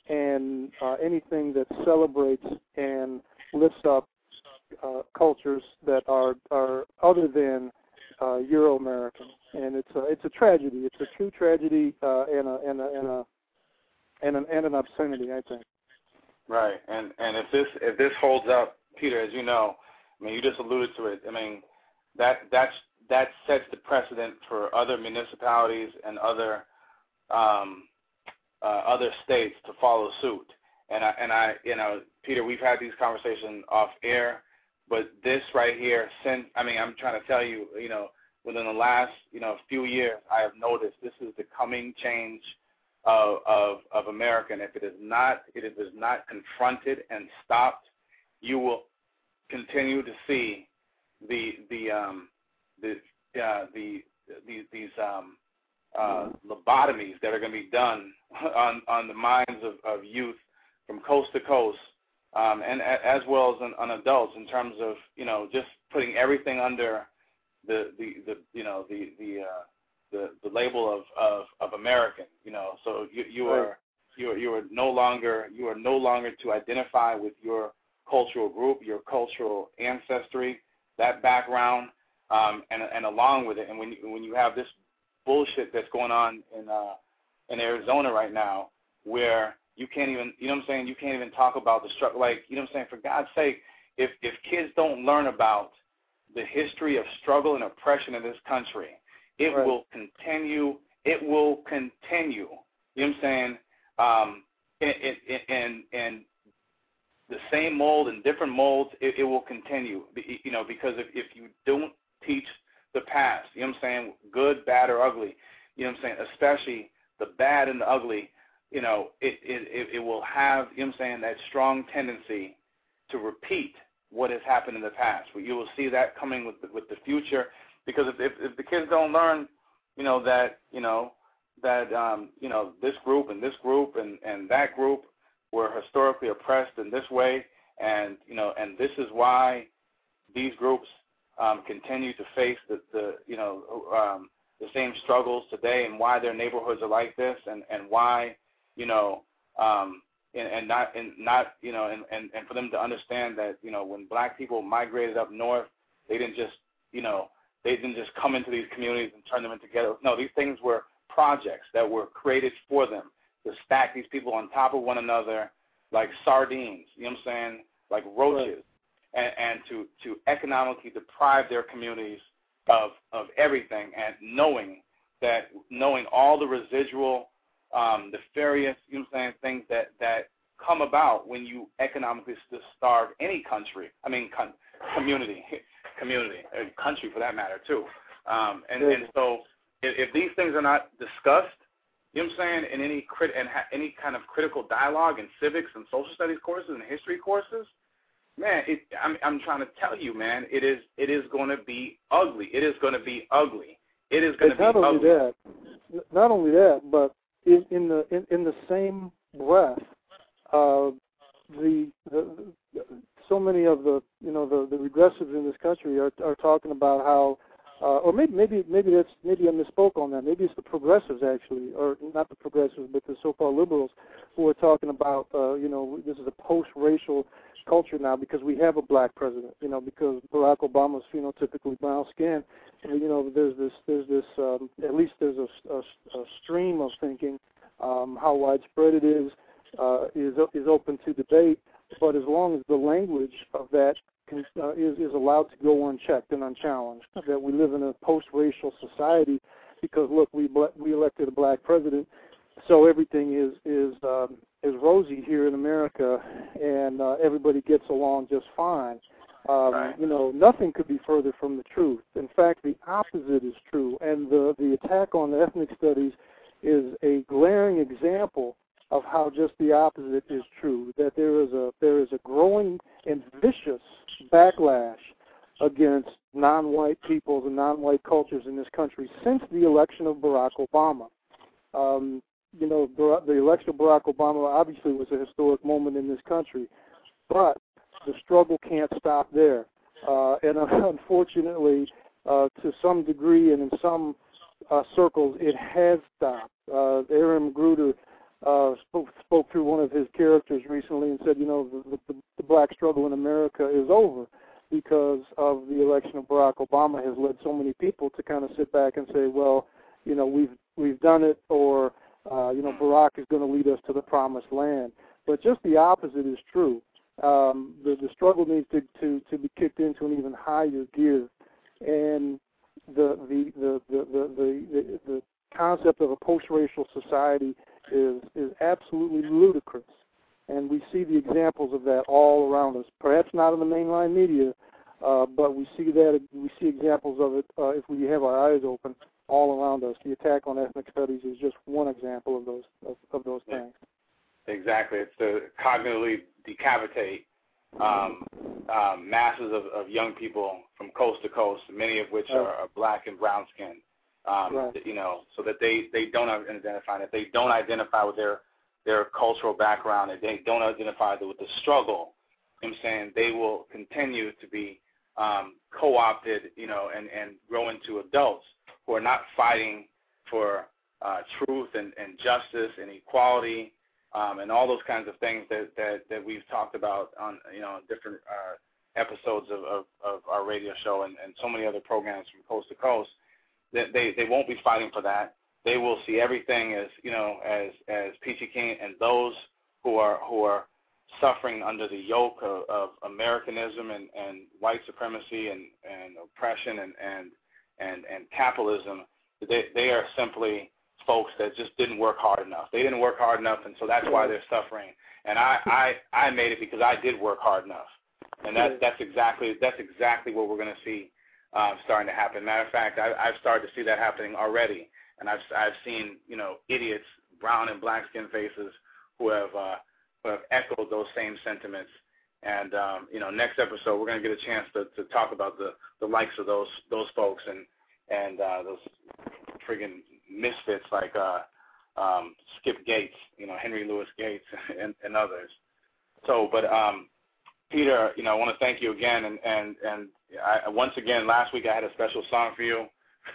and uh, anything that celebrates and lifts up uh, cultures that are are other than uh, Euro-American. And it's a it's a tragedy. It's a true tragedy uh, and a and a and a and an and an obscenity, I think. Right, and and if this if this holds up, Peter, as you know, I mean, you just alluded to it. I mean, that that's that sets the precedent for other municipalities and other um, uh, other states to follow suit. And I and I, you know, Peter, we've had these conversations off air, but this right here, since I mean, I'm trying to tell you, you know, within the last you know few years, I have noticed this is the coming change of of, of America. And if it is not, it is not confronted and stopped, you will continue to see the the um, the uh, the these these um, uh, lobotomies that are going to be done on on the minds of, of youth from coast to coast, um, and as well as on, on adults in terms of you know just putting everything under the the, the you know the the uh, the, the label of, of, of American. You know, so you you right. are you are you are no longer you are no longer to identify with your cultural group, your cultural ancestry, that background, um, and and along with it. And when you, when you have this bullshit that's going on in uh, in Arizona right now, where you can't even, you know what I'm saying, you can't even talk about the struggle. Like, you know what I'm saying, for God's sake, if if kids don't learn about the history of struggle and oppression in this country, it right. will continue. It will continue. You know what I'm saying? Um, and and and, and the same mold and different molds, it, it will continue. You know, because if, if you don't teach the past, you know what I'm saying, good, bad, or ugly, you know what I'm saying, especially the bad and the ugly, you know, it, it, it will have, you know what I'm saying, that strong tendency to repeat what has happened in the past. You will see that coming with the, with the future, because if, if, if the kids don't learn, you know, that, you know, that, um, you know, this group and this group and, and that group were historically oppressed in this way, and, you know, and this is why these groups um, continue to face the, the you know, um, the same struggles today, and why their neighborhoods are like this, and, and why, you know, um, and, and not, and not, you know, and, and, and for them to understand that, you know, when black people migrated up north, they didn't just, you know, they didn't just come into these communities and turn them into ghettos. No, these things were projects that were created for them to stack these people on top of one another like sardines, you know what I'm saying, like roaches, right. and, and to, to economically deprive their communities of, of everything, and knowing that, knowing all the residual Um, nefarious, you know what I'm saying, things that, that come about when you economically starve any country, I mean con- community, community, uh, country for that matter too. Um, and, and so if, if these things are not discussed, you know what I'm saying, in any crit- and ha- any kind of critical dialogue in civics and social studies courses and history courses, man, it, I'm, I'm trying to tell you, man, it is it is going to be ugly. It is going to be ugly. It is going to be not only ugly. that, not only that, but In, in the in, in the same breath, uh, the, the, the so many of the you know the, the regressives in this country are are talking about how, uh, or maybe maybe maybe that's maybe I misspoke on that. Maybe it's the progressives actually, or not the progressives, but the so-called liberals. people are talking about, uh, you know, this is a post-racial culture now because we have a black president, you know, because Barack Obama's phenotypically brown skin. And, you know, there's this, there's this, um, at least there's a, a, a stream of thinking. Um, how widespread it is uh, is is open to debate, but as long as the language of that can, uh, is is allowed to go unchecked and unchallenged, that we live in a post-racial society, because look, we we elected a black president, so everything is is um, is rosy here in America, and uh, everybody gets along just fine. Um, right. You know, nothing could be further from the truth. In fact, the opposite is true, and the the attack on the ethnic studies is a glaring example of how just the opposite is true, that there is a there is a growing and vicious backlash against non-white peoples and non-white cultures in this country since the election of Barack Obama. Um, you know, the election of Barack Obama obviously was a historic moment in this country, but the struggle can't stop there. Uh, and uh, unfortunately, uh, to some degree and in some Uh, circles, it has stopped. Uh, Aaron Magruder uh, spoke, spoke through one of his characters recently and said, you know, the, the, the black struggle in America is over because of the election of Barack Obama has led so many people to kind of sit back and say, well, you know, we've we've done it, or uh, you know, Barack is going to lead us to the promised land. But just the opposite is true. Um, the, the struggle needs to, to, to be kicked into an even higher gear, and The the, the, the, the, the the concept of a post-racial society is is absolutely ludicrous, and we see the examples of that all around us. Perhaps not in the mainline media, uh, but we see that we see examples of it uh, if we have our eyes open all around us. The attack on ethnic studies is just one example of those of, of those things. Exactly, it's to cognitively decapitate um, um, masses of, of young people from coast to coast, many of which are, are black and brown skinned, um, right. you know, so that they, they don't identify, that they don't identify with their their cultural background, that they don't identify with the struggle. I'm saying they will continue to be um, co-opted, you know, and, and grow into adults who are not fighting for uh, truth and, and justice and equality. Um, and all those kinds of things that, that, that we've talked about on, you know, different uh, episodes of, of, of our radio show and, and so many other programs from coast to coast, that they, they won't be fighting for that. They will see everything as, you know, as, as peachy keen, and those who are who are suffering under the yoke of, of Americanism and, and white supremacy and, and oppression and, and, and, and capitalism, they, they are simply folks that just didn't work hard enough. They didn't work hard enough, and so that's why they're suffering. And I, I, I made it because I did work hard enough. And that's that's exactly that's exactly what we're going to see um, starting to happen. Matter of fact, I, I've started to see that happening already, and I've I've seen you know idiots, brown and black skin faces who have uh, who have echoed those same sentiments. And um, you know, next episode we're going to get a chance to, to talk about the, the likes of those those folks and and uh, those friggin' misfits like uh, um, Skip Gates, you know, Henry Louis Gates, and, and others. So, but um, Peter, you know, I want to thank you again, and and and I, once again, last week I had a special song for you.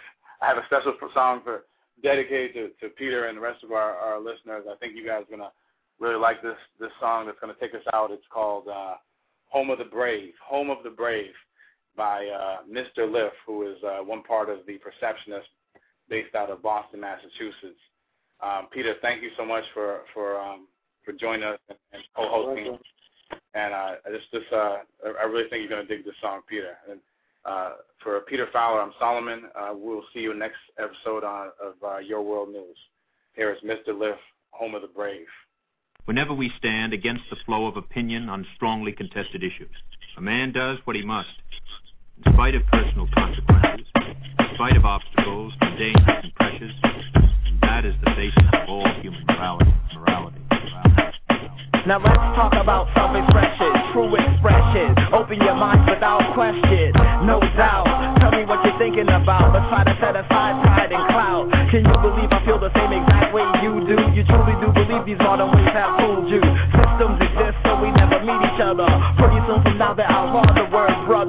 I have a special song for dedicated to, to Peter and the rest of our, our listeners. I think you guys are gonna really like this this song that's gonna take us out. It's called uh, "Home of the Brave," "Home of the Brave" by uh, Mister Liff, who is uh, one part of the Perceptionist, based out of Boston, Massachusetts. Um, Peter, thank you so much for for um, for joining us and, and co-hosting. And uh, I just, just uh, I really think you're going to dig this song, Peter. And uh, for Peter Fowler, I'm Solomon. Uh, we'll see you next episode on, of uh, Your World News. Here is Mister Liff, Home of the Brave. Whenever we stand against the flow of opinion on strongly contested issues, a man does what he must, in spite of personal consequences, in spite of obstacles, dangers, and pressures. And that is the basis of all human morality. Morality. Morality. Now let's talk about self-expression, true expression. Open your mind without question, no doubt. Tell me what you're thinking about, but try to set aside pride and clout. Can you believe I feel the same exact way you do? You truly do believe these modern ways have fooled you. Systems exist so we never meet each other. Pretty soon from now they outlaw the word brother.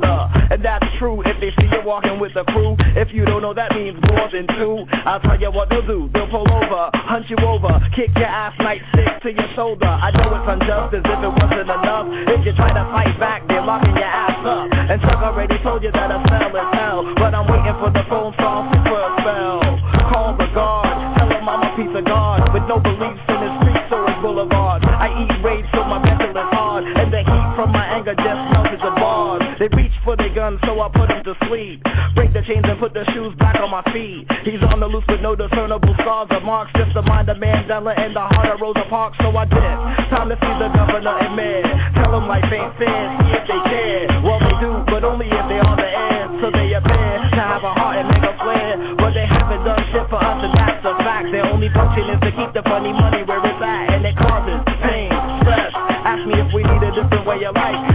And that's true if they see you walking with a crew. If you don't know, that means more than two. I'll tell you what they'll do. They'll pull over, hunt you over, kick your ass night six to your shoulder. I know it's unjust as if it wasn't enough. If you try to fight back, they're locking your ass up. And Chuck already told you that a cell is hell, but I'm waiting for the phone song for a spell. Call the guard, tell him I'm a piece of God with no beliefs in his streets or his boulevard. I eat rage so my mental is hard, and the heat from my anger just melted the bars. They reach for their guns, so I put him to sleep. Break the chains and put the shoes back on my feet. He's on the loose with no discernible scars or marks, just the mind of Mandela and the heart of Rosa Parks. So I did. Time to see the governor and mayor. Tell them life ain't fair, see if they care. Well, they do, but only if they on the air. So they appear to have a heart and make a flare, but they haven't done shit for us, and that's a fact. Their only function is to keep the funny money where it's at, and it causes pain, stress. Ask me if we need a different way of life.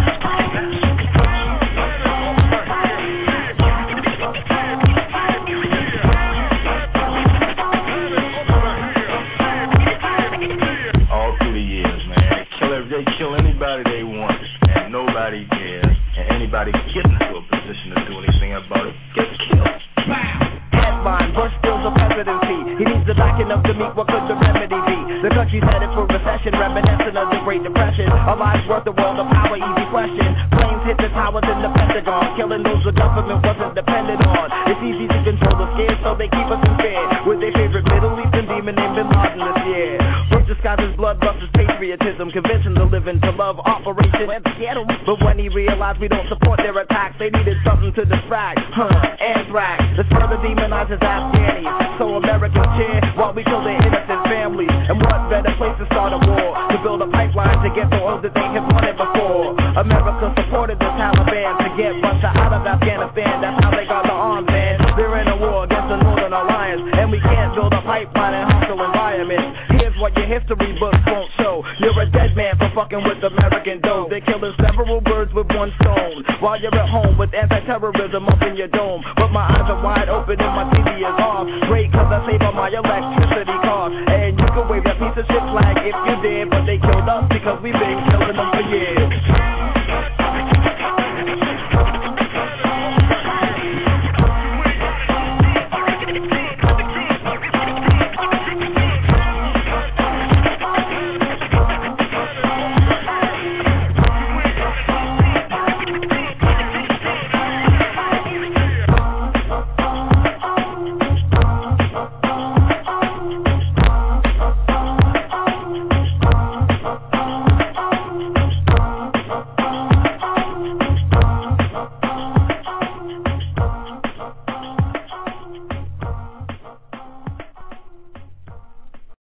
All through the years, man, they kill, they kill anybody they want, and nobody cares, and anybody getting into a position to do anything about it gets killed. Headline, Bush steals the presidency. He needs the backing of the meek, what could the remedy be? The country's headed for recession, reminiscent of the Great Depression. A life's worth the world of power, easy question. Planes hit the towers in the Pentagon, killing those the government wasn't dependent on. It's easy to control the scared, so they keep us in fear. With their favorite Middle Eastern demon named Bin Laden this year. Bush disguises bloodbusters patriotism, convincing the living to love Operation But when he realized we don't support their attacks, they needed something to distract. Huh, anthrax. This further demonizes Afghanis, so Americans cheer while we kill their innocent families. And what better place to start a war? To build a pipeline to get the oil that they have wanted before. America supported the Taliban to get Russia out of Afghanistan. That's how they got the arms, man. They're in a war against the Northern Alliance, and we can't build a pipeline in hostile environments. Here's what your history books won't show. You're a dead man for fucking with American dough. They're killing several birds with one stone, while you're at home with anti-terrorism up in your dome. But my eyes are wide open and my T V is off. Great, cause I save on my electricity costs. And you can wave that piece of shit flag if you did, but they killed us because we've been killing them for years.